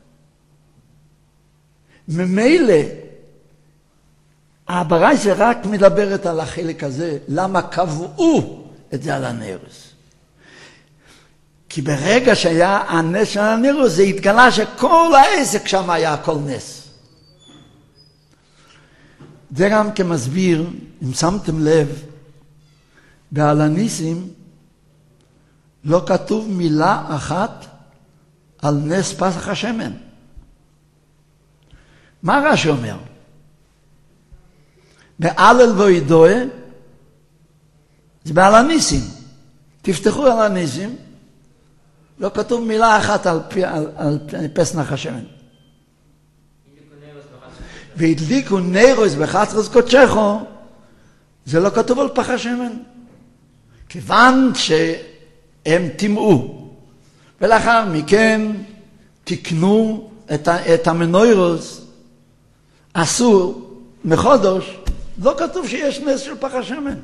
ממילא, הברייתא רק מדברת על החלק הזה, למה קבעו את זה על הנרוס. כי ברגע שהיה הנס של הנרוס, זה התגלה שכל העסק שם היה הכל נס. זה גם כמסביר, אם שמתם לב, בעל הניסים לא כתוב מילה אחת על נס פסח השמן. מה רש"י אומר? בהלל וידוע זה בעל הניסים. תפתחו על הניסים, לא כתוב מילה אחת על, על, על פסח השמן. והדליקו נרוס בחצרות קודשךו, זה לא כתוב על פח השמן. כיוון שהם טימאו, ולאחר מכן תקנו את, את המנוירוס, עשו מחודש, לא כתוב שיש נס של פח השמן.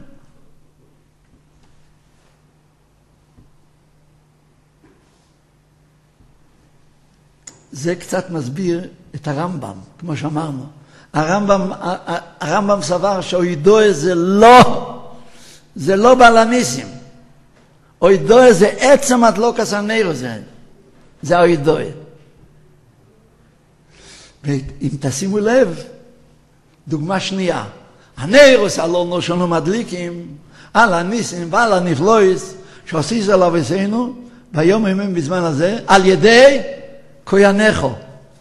זה קצת מסביר את הרמב"ם, כמו שאמרנו. הרמב"ם, הרמב"ם סבר שאוידוע זה לא, זה לא בעל הניסים. אוידוע זה עצם הדלוקס הנרוס, זה, זה אוידוע. ואם תשימו לב, דוגמה שנייה, הנרוס הלא שאנו מדליקים, על הניסים ועל הנפלויס, שעושים עליו עשינו, ביום ימים בזמן הזה, על ידי כהניך.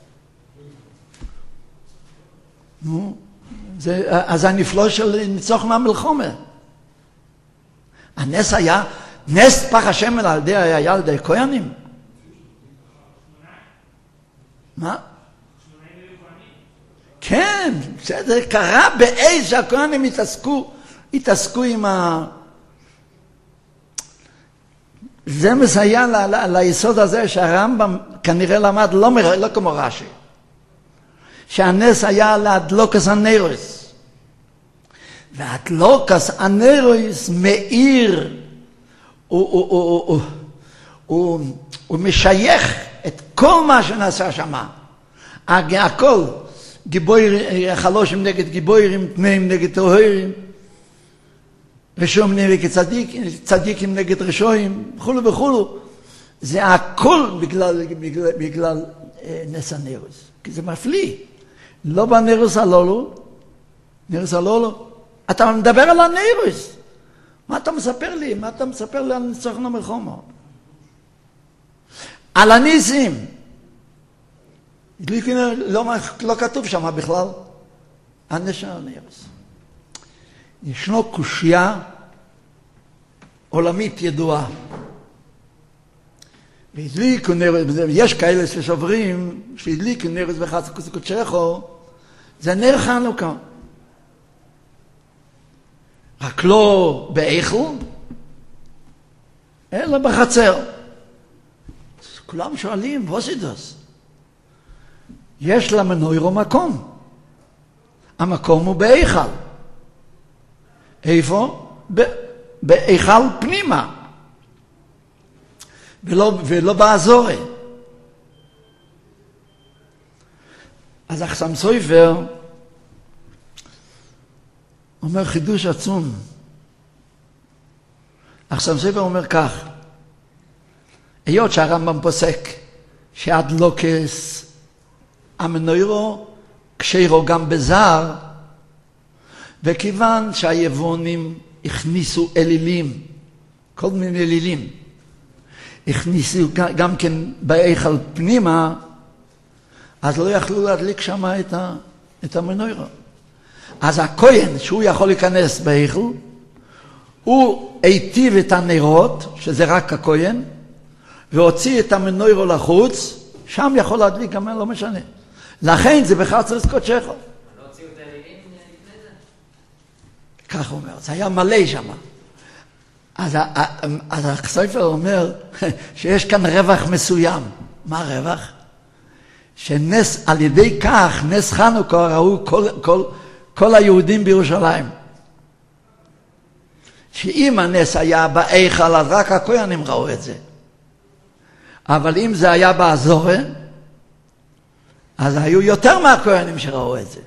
נו, זה, אז הנפלא של ניצחון המלחמה. הנס היה, נס פח השמן על ידי היה על ידי כהנים. מה? כן, זה קרה באיזה שהכהנים התעסקו, התעסקו עם ה... זה מסייע ל- ל- ליסוד הזה שהרמב"ם כנראה למד לא, מ- לא כמו רש"י. שהנס היה להדלוקס הנרוס. והדלוקס הנרוס מאיר, הוא, הוא, הוא, הוא, הוא, הוא משייך את כל מה שנעשה שם. הכל, גיבויר, חלושים נגד גיבוירים, תנאים נגד טהורים, רשום נגד צדיקים, צדיקים נגד רשועים, וכולו וכולו. זה הכל בגלל, בגלל, בגלל אה, נס הנרוס. כי זה מפליא. לא בנרוס הלולו, נרוס הלולו. אתה מדבר על הנרוס. מה אתה מספר לי? מה אתה מספר לי על ניצחון המלחמה? על הניסים. לא, לא כתוב שם בכלל. הנס של הנרוס. ישנו קושיה עולמית ידועה. והדליקו נרס, יש כאלה ששוברים, שהדליקו נרס בחצי קודשךו, זה נר חנוכה. רק לא באיכל, אלא בחצר. כולם שואלים, ווסידוס, יש למנוירו מקום. המקום הוא באיכל. איפה? באיכל פנימה. ולא, ולא באזורי. אז החסם סופר אומר חידוש עצום. החסם סופר אומר כך, היות שהרמב"ם פוסק שהדלוקס המנוירו קשירו גם בזר, וכיוון שהיוונים הכניסו אלילים, כל מיני אלילים, הכניסו גם כן באיכל פנימה, אז לא יכלו להדליק שם את, ה, את המנוירו. אז הכהן שהוא יכול להיכנס באיכל, הוא היטיב את הנרות, שזה רק הכהן, והוציא את המנוירו לחוץ, שם יכול להדליק גם לא משנה. לכן זה בחצר קודשךו. לא הוציאו את האלילים לפני זה? כך הוא אומר, זה היה מלא שם. אז, אז הסופר אומר שיש כאן רווח מסוים. מה הרווח? שנס, על ידי כך, נס חנוכה ראו כל, כל, כל היהודים בירושלים. שאם הנס היה באיכל, אז רק הכהנים ראו את זה. אבל אם זה היה באזורי, אז היו יותר מהכהנים שראו את זה.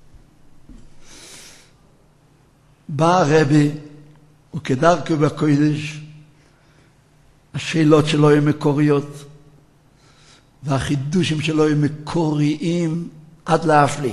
בא הרבי, וכדרכו בקודש, השאלות שלו הן מקוריות, והחידושים שלו הם מקוריים עד להפליא.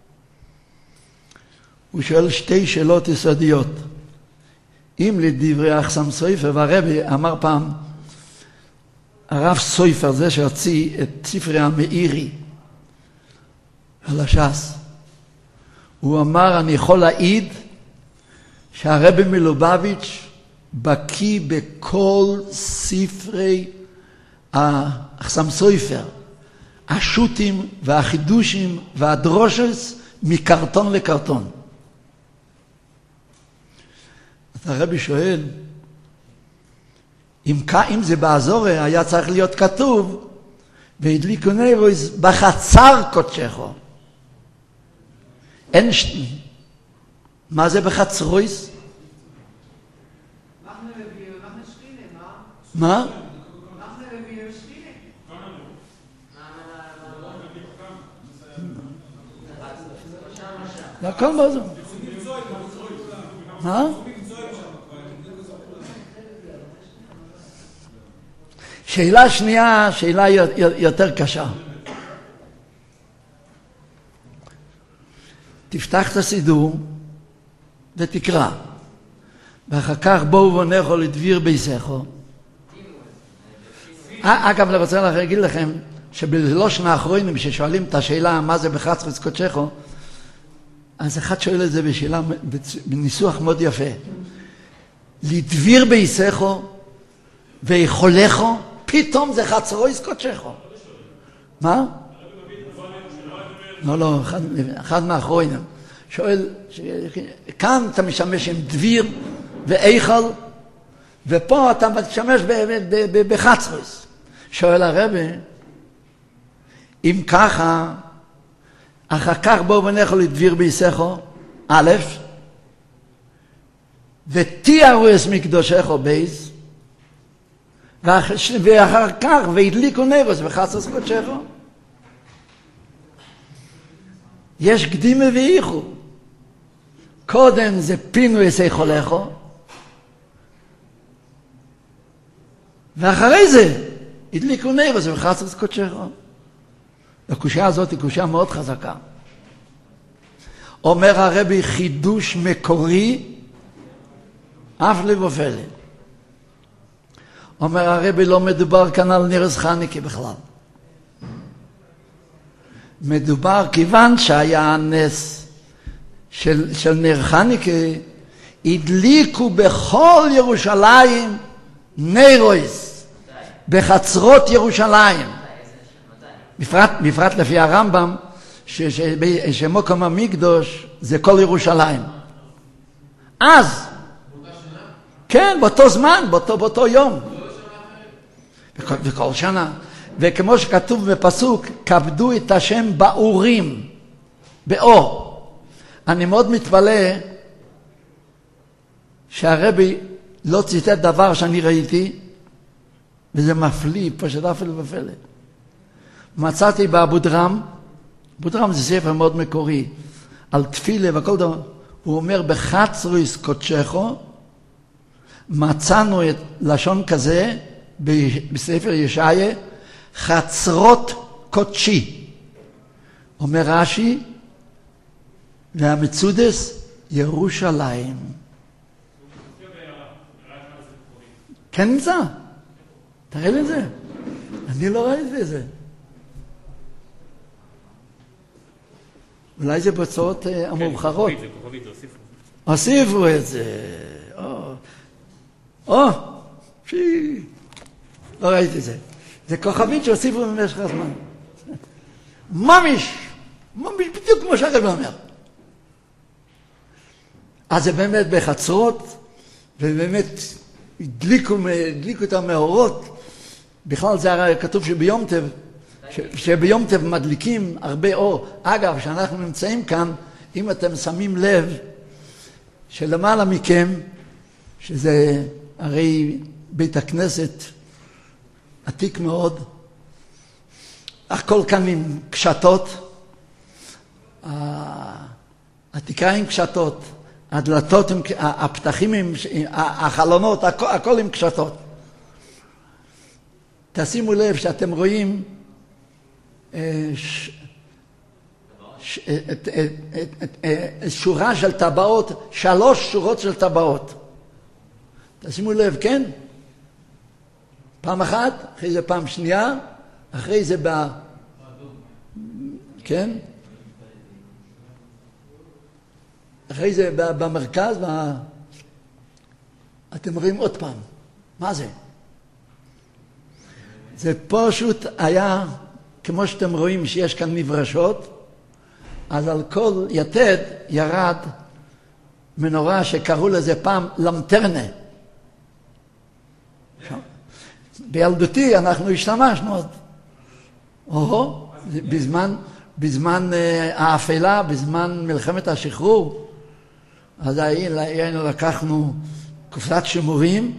הוא שואל שתי שאלות יסודיות. אם לדברי החסם סופר, והרבי אמר פעם, הרב סופר, זה שהוציא את ספרי המאירי על הש"ס, הוא אמר, אני יכול להעיד שהרבי מלובביץ' בקיא בכל ספרי החסם סופר, השו"תים והחידושים והדרושס מקרטון לקרטון. אז הרבי שואל, אם, אם זה באזורי, היה צריך להיות כתוב, והדליקו נרוס בחצר קודשךו. אין ש... מה זה בחצרויס? מה? הכל באזור. מה? שאלה שנייה, שאלה יותר קשה. תפתח את הסידור ותקרא. ואחר כך בואו ונכו לדביר ביסכו. אגב, אני רוצה להגיד לכם שבלושן האחרונים ששואלים את השאלה מה זה בחצר קודשךו, אז אחד שואל את זה בשאלה, בניסוח מאוד יפה. לדביר ביסכו ויכולךו, פתאום זה חצרויס קודשךו. מה? לא, לא, אחד, אחד מהאחרונים. שואל, כאן אתה משמש עם דביר ואיכל, ופה אתה משמש בחצרויס. שואל הרבי, אם ככה, אחר כך בואו ונכו לדביר ביסכו, א', ותיארו את מקדושךו בייס, ואחר כך והדליקו נרוס בחצר קודשךו. יש קדימה ואיחור. קודם זה פינו את איכולךו, ואחרי זה הדליקו נרוס בחצר קודשךו. הקושיה הזאת היא קושיה מאוד חזקה. אומר הרבי חידוש מקורי, אף לבופלה. אומר הרבי לא מדובר כאן על נרס חניקה בכלל. מדובר כיוון שהיה הנס של, של נר חניקה, הדליקו בכל ירושלים נירויס, בחצרות ירושלים. בפרט, בפרט לפי הרמב"ם, שמקום המקדוש זה כל ירושלים. אז, כן, באותו זמן, באותו, באותו יום. וכל, וכל שנה. וכמו שכתוב בפסוק, כבדו את השם באורים, באור. אני מאוד מתפלא שהרבי לא ציטט דבר שאני ראיתי, וזה מפליא, פשוט אפילו ופלא. מצאתי באבו דרם, אבו דרם זה ספר מאוד מקורי, על תפילה וכל דבר, הוא אומר בחצרויס קודשךו, מצאנו את לשון כזה בספר ישעיה, חצרות קודשי. אומר רש"י, והמצודס ירושלים. כן נמצא, תראה לי את זה. אני לא ראיתי את זה. אולי זה בצורות המאוחרות. הוסיפו את זה. או, שי. לא ראיתי את זה. זה כוכבית שהוסיפו במשך הזמן. ממש, ממש בדיוק כמו שהרב אומר. אז זה באמת בחצרות, ובאמת הדליקו, הדליקו את המאורות. בכלל זה הרי כתוב שביום טב, שביום טב מדליקים הרבה אור. אגב, שאנחנו נמצאים כאן, אם אתם שמים לב, שלמעלה מכם, שזה הרי בית הכנסת עתיק מאוד, הכל כאן עם קשתות, התקרה עם קשתות, הדלתות, עם, הפתחים, עם, החלונות, הכל, הכל עם קשתות. תשימו לב שאתם רואים ש, ש, את, את, את, את, שורה של טבעות, שלוש שורות של טבעות. תשימו לב, כן? פעם אחת, אחרי זה פעם שנייה, אחרי זה ב... כן? אחרי זה במרכז, ב... אתם רואים עוד פעם. מה זה? זה פשוט היה, כמו שאתם רואים שיש כאן מברשות, אז על כל יתד ירד מנורה שקראו לזה פעם למטרנה. בילדותי אנחנו השתמשנו עוד. או, בזמן, בזמן האפלה, בזמן מלחמת השחרור, אז היינו לקחנו קופסת שימורים,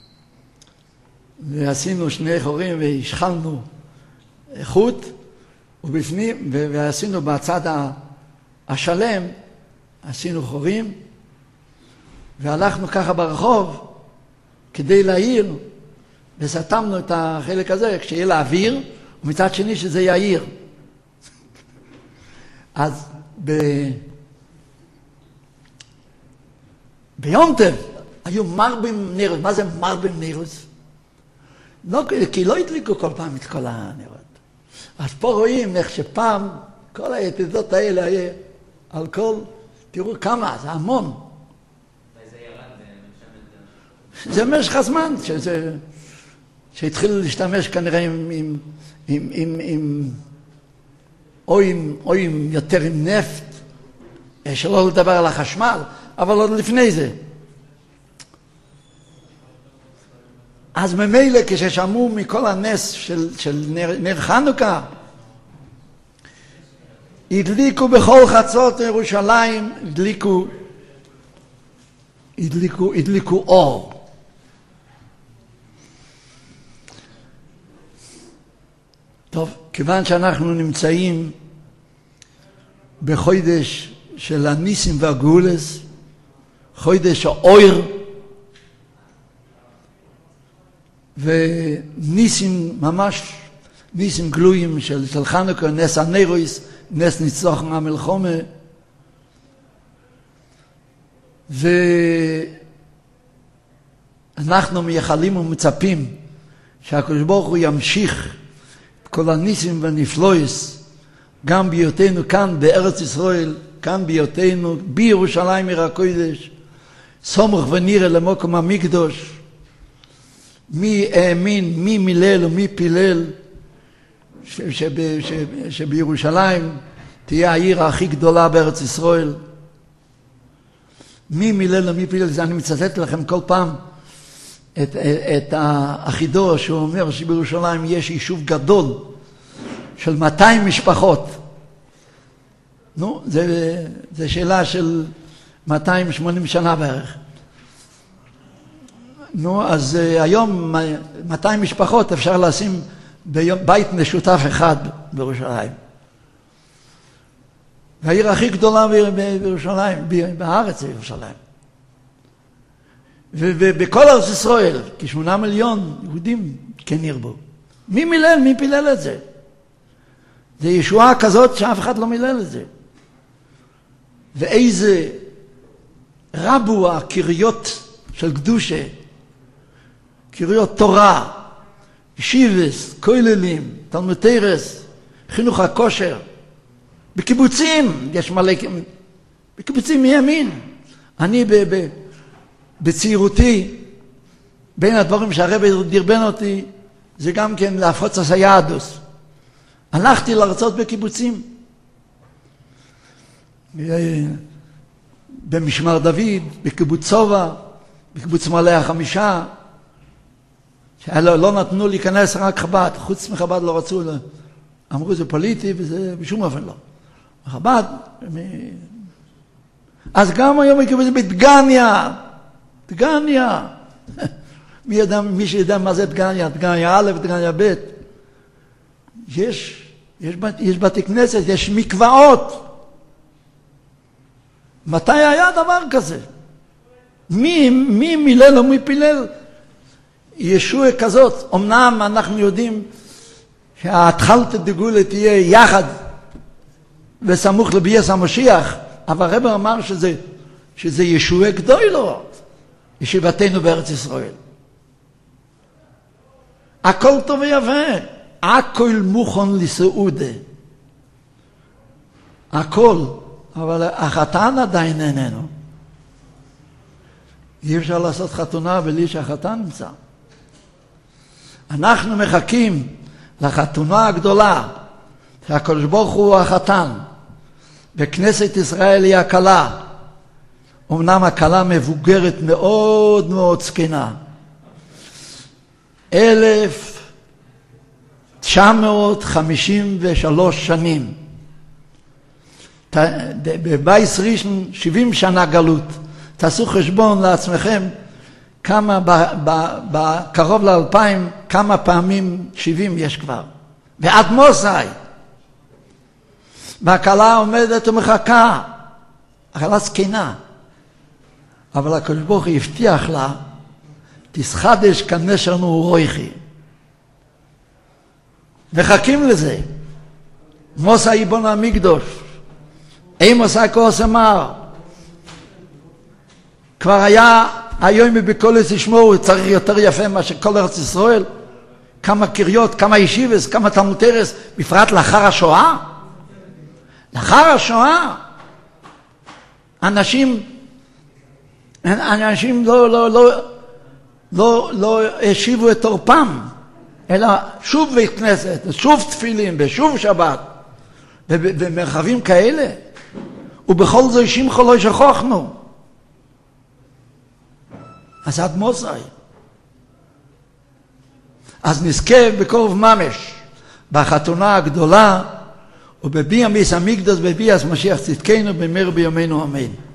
ועשינו שני חורים והשחלנו חוט, ובפנים, ועשינו בצד השלם, עשינו חורים, והלכנו ככה ברחוב כדי להעיר, וסתמנו את החלק הזה כשיהיה לאוויר, ומצד שני שזה יעיר. אז ב... ביום טב היו מרבים נרות. מה זה מרבים נרות? לא, כי לא הדליקו כל פעם את כל הנרות. אז פה רואים איך שפעם כל היתדות האלה היה על כל, תראו כמה, זה המון. זה ירד זה משך הזמן, שזה, שהתחילו להשתמש כנראה עם, עם, עם, עם, עם, או, עם, או עם יותר עם נפט, שלא לדבר על החשמל, אבל עוד לפני זה. אז ממילא כששמעו מכל הנס של, של נר, נר חנוכה, הדליקו בכל חצות ירושלים, הדליקו, הדליקו, הדליקו אור. טוב, כיוון שאנחנו נמצאים בחודש של הניסים והגאולס, חודש האויר, וניסים ממש, ניסים גלויים של, של חנוכה, נס הנרויס, נס ניצחון המלחמה, ואנחנו מייחלים ומצפים שהקדוש ברוך הוא ימשיך את כל הניסים והנפלויס, גם בהיותנו כאן בארץ ישראל, כאן בהיותנו בירושלים עיר הקודש, סומך ונראה למקום המקדוש, מי האמין, מי מילל ומי פילל, ש- שב- ש- שבירושלים תהיה העיר הכי גדולה בארץ ישראל. מי מילל ומי פילל, זה אני מצטט לכם כל פעם את, את החידוש, שהוא אומר שבירושלים יש יישוב גדול של מאתיים משפחות. נו, זה, זה שאלה של מאתיים ושמונים שנה בערך. נו, אז uh, היום מאתיים משפחות אפשר לשים ביום, בית משותף אחד בירושלים. והעיר הכי גדולה בירושלים, בארץ בירושלים. ובכל ארץ ישראל, כשמונה מיליון יהודים כן ירבו. מי מילל, מי פילל את זה? זה ישועה כזאת שאף אחד לא מילל את זה. ואיזה רבו הקריות של קדושה, קריות תורה, ישיבס, כוללים, תלמוד תרס, חינוך הכושר, בקיבוצים, יש מלא, בקיבוצים מימין. אני ב, ב, בצעירותי, בין הדברים שהרבי דרבן אותי, זה גם כן להפוץ את היהדות. הלכתי לארצות בקיבוצים. במשמר דוד, בקיבוץ צובה, בקיבוץ מעלה החמישה, שלא לא נתנו להיכנס רק חב"ד, חוץ מחב"ד לא רצו, אמרו זה פוליטי וזה בשום אופן לא. חב"ד, אז גם היום בקיבוץ בדגניה, דגניה, מי ידע, מי שידע מה זה דגניה, דגניה א', דגניה ב', יש, יש, יש בתי כנסת, יש מקוואות. מתי היה דבר כזה? מי, מי מילל או מי פילל? ישוע כזאת. אמנם אנחנו יודעים שההתחלת דגולה תהיה יחד וסמוך לביאת המשיח, אבל הרב אמר שזה, שזה ישוע גדולו, ישיבתנו בארץ ישראל. הכל טוב ויפה, הכל מוכן לסעודה. הכל. אבל החתן עדיין איננו. אי אפשר לעשות חתונה בלי שהחתן נמצא. אנחנו מחכים לחתונה הגדולה, שהקדוש ברוך הוא החתן, בכנסת ישראל היא הכלה. אמנם הכלה מבוגרת מאוד מאוד זקנה. אלף תשע מאות חמישים ושלוש שנים. בבייס ראשון שבעים שנה גלות. תעשו חשבון לעצמכם כמה, בקרוב לאלפיים, כמה פעמים שבעים יש כבר. ועד מוסאי. והכלה עומדת ומחכה. הכלה זקנה. אבל הקדוש ברוך הוא הבטיח לה, תסחדש כנשרנו ורוחי. מחכים לזה. מוסאי יבון המקדוש. אימוס הכוס אמר, כבר היה היום בקולס ישמעו, צריך יותר יפה מה שכל ארץ ישראל, כמה קריות, כמה ישיבס, כמה תלמוד תרס, בפרט לאחר השואה. לאחר השואה, אנשים, אנשים לא, לא, לא, לא, לא השיבו את תורפם, אלא שוב בית כנסת, שוב תפילין, ושוב שבת, ומרחבים כאלה. ובכל זה שמחו לא שכחנו. אז עד מוסאי. אז נזכה בקרוב ממש בחתונה הגדולה ובביאת המקדש בביאת משיח צדקנו במהרה בימינו אמן.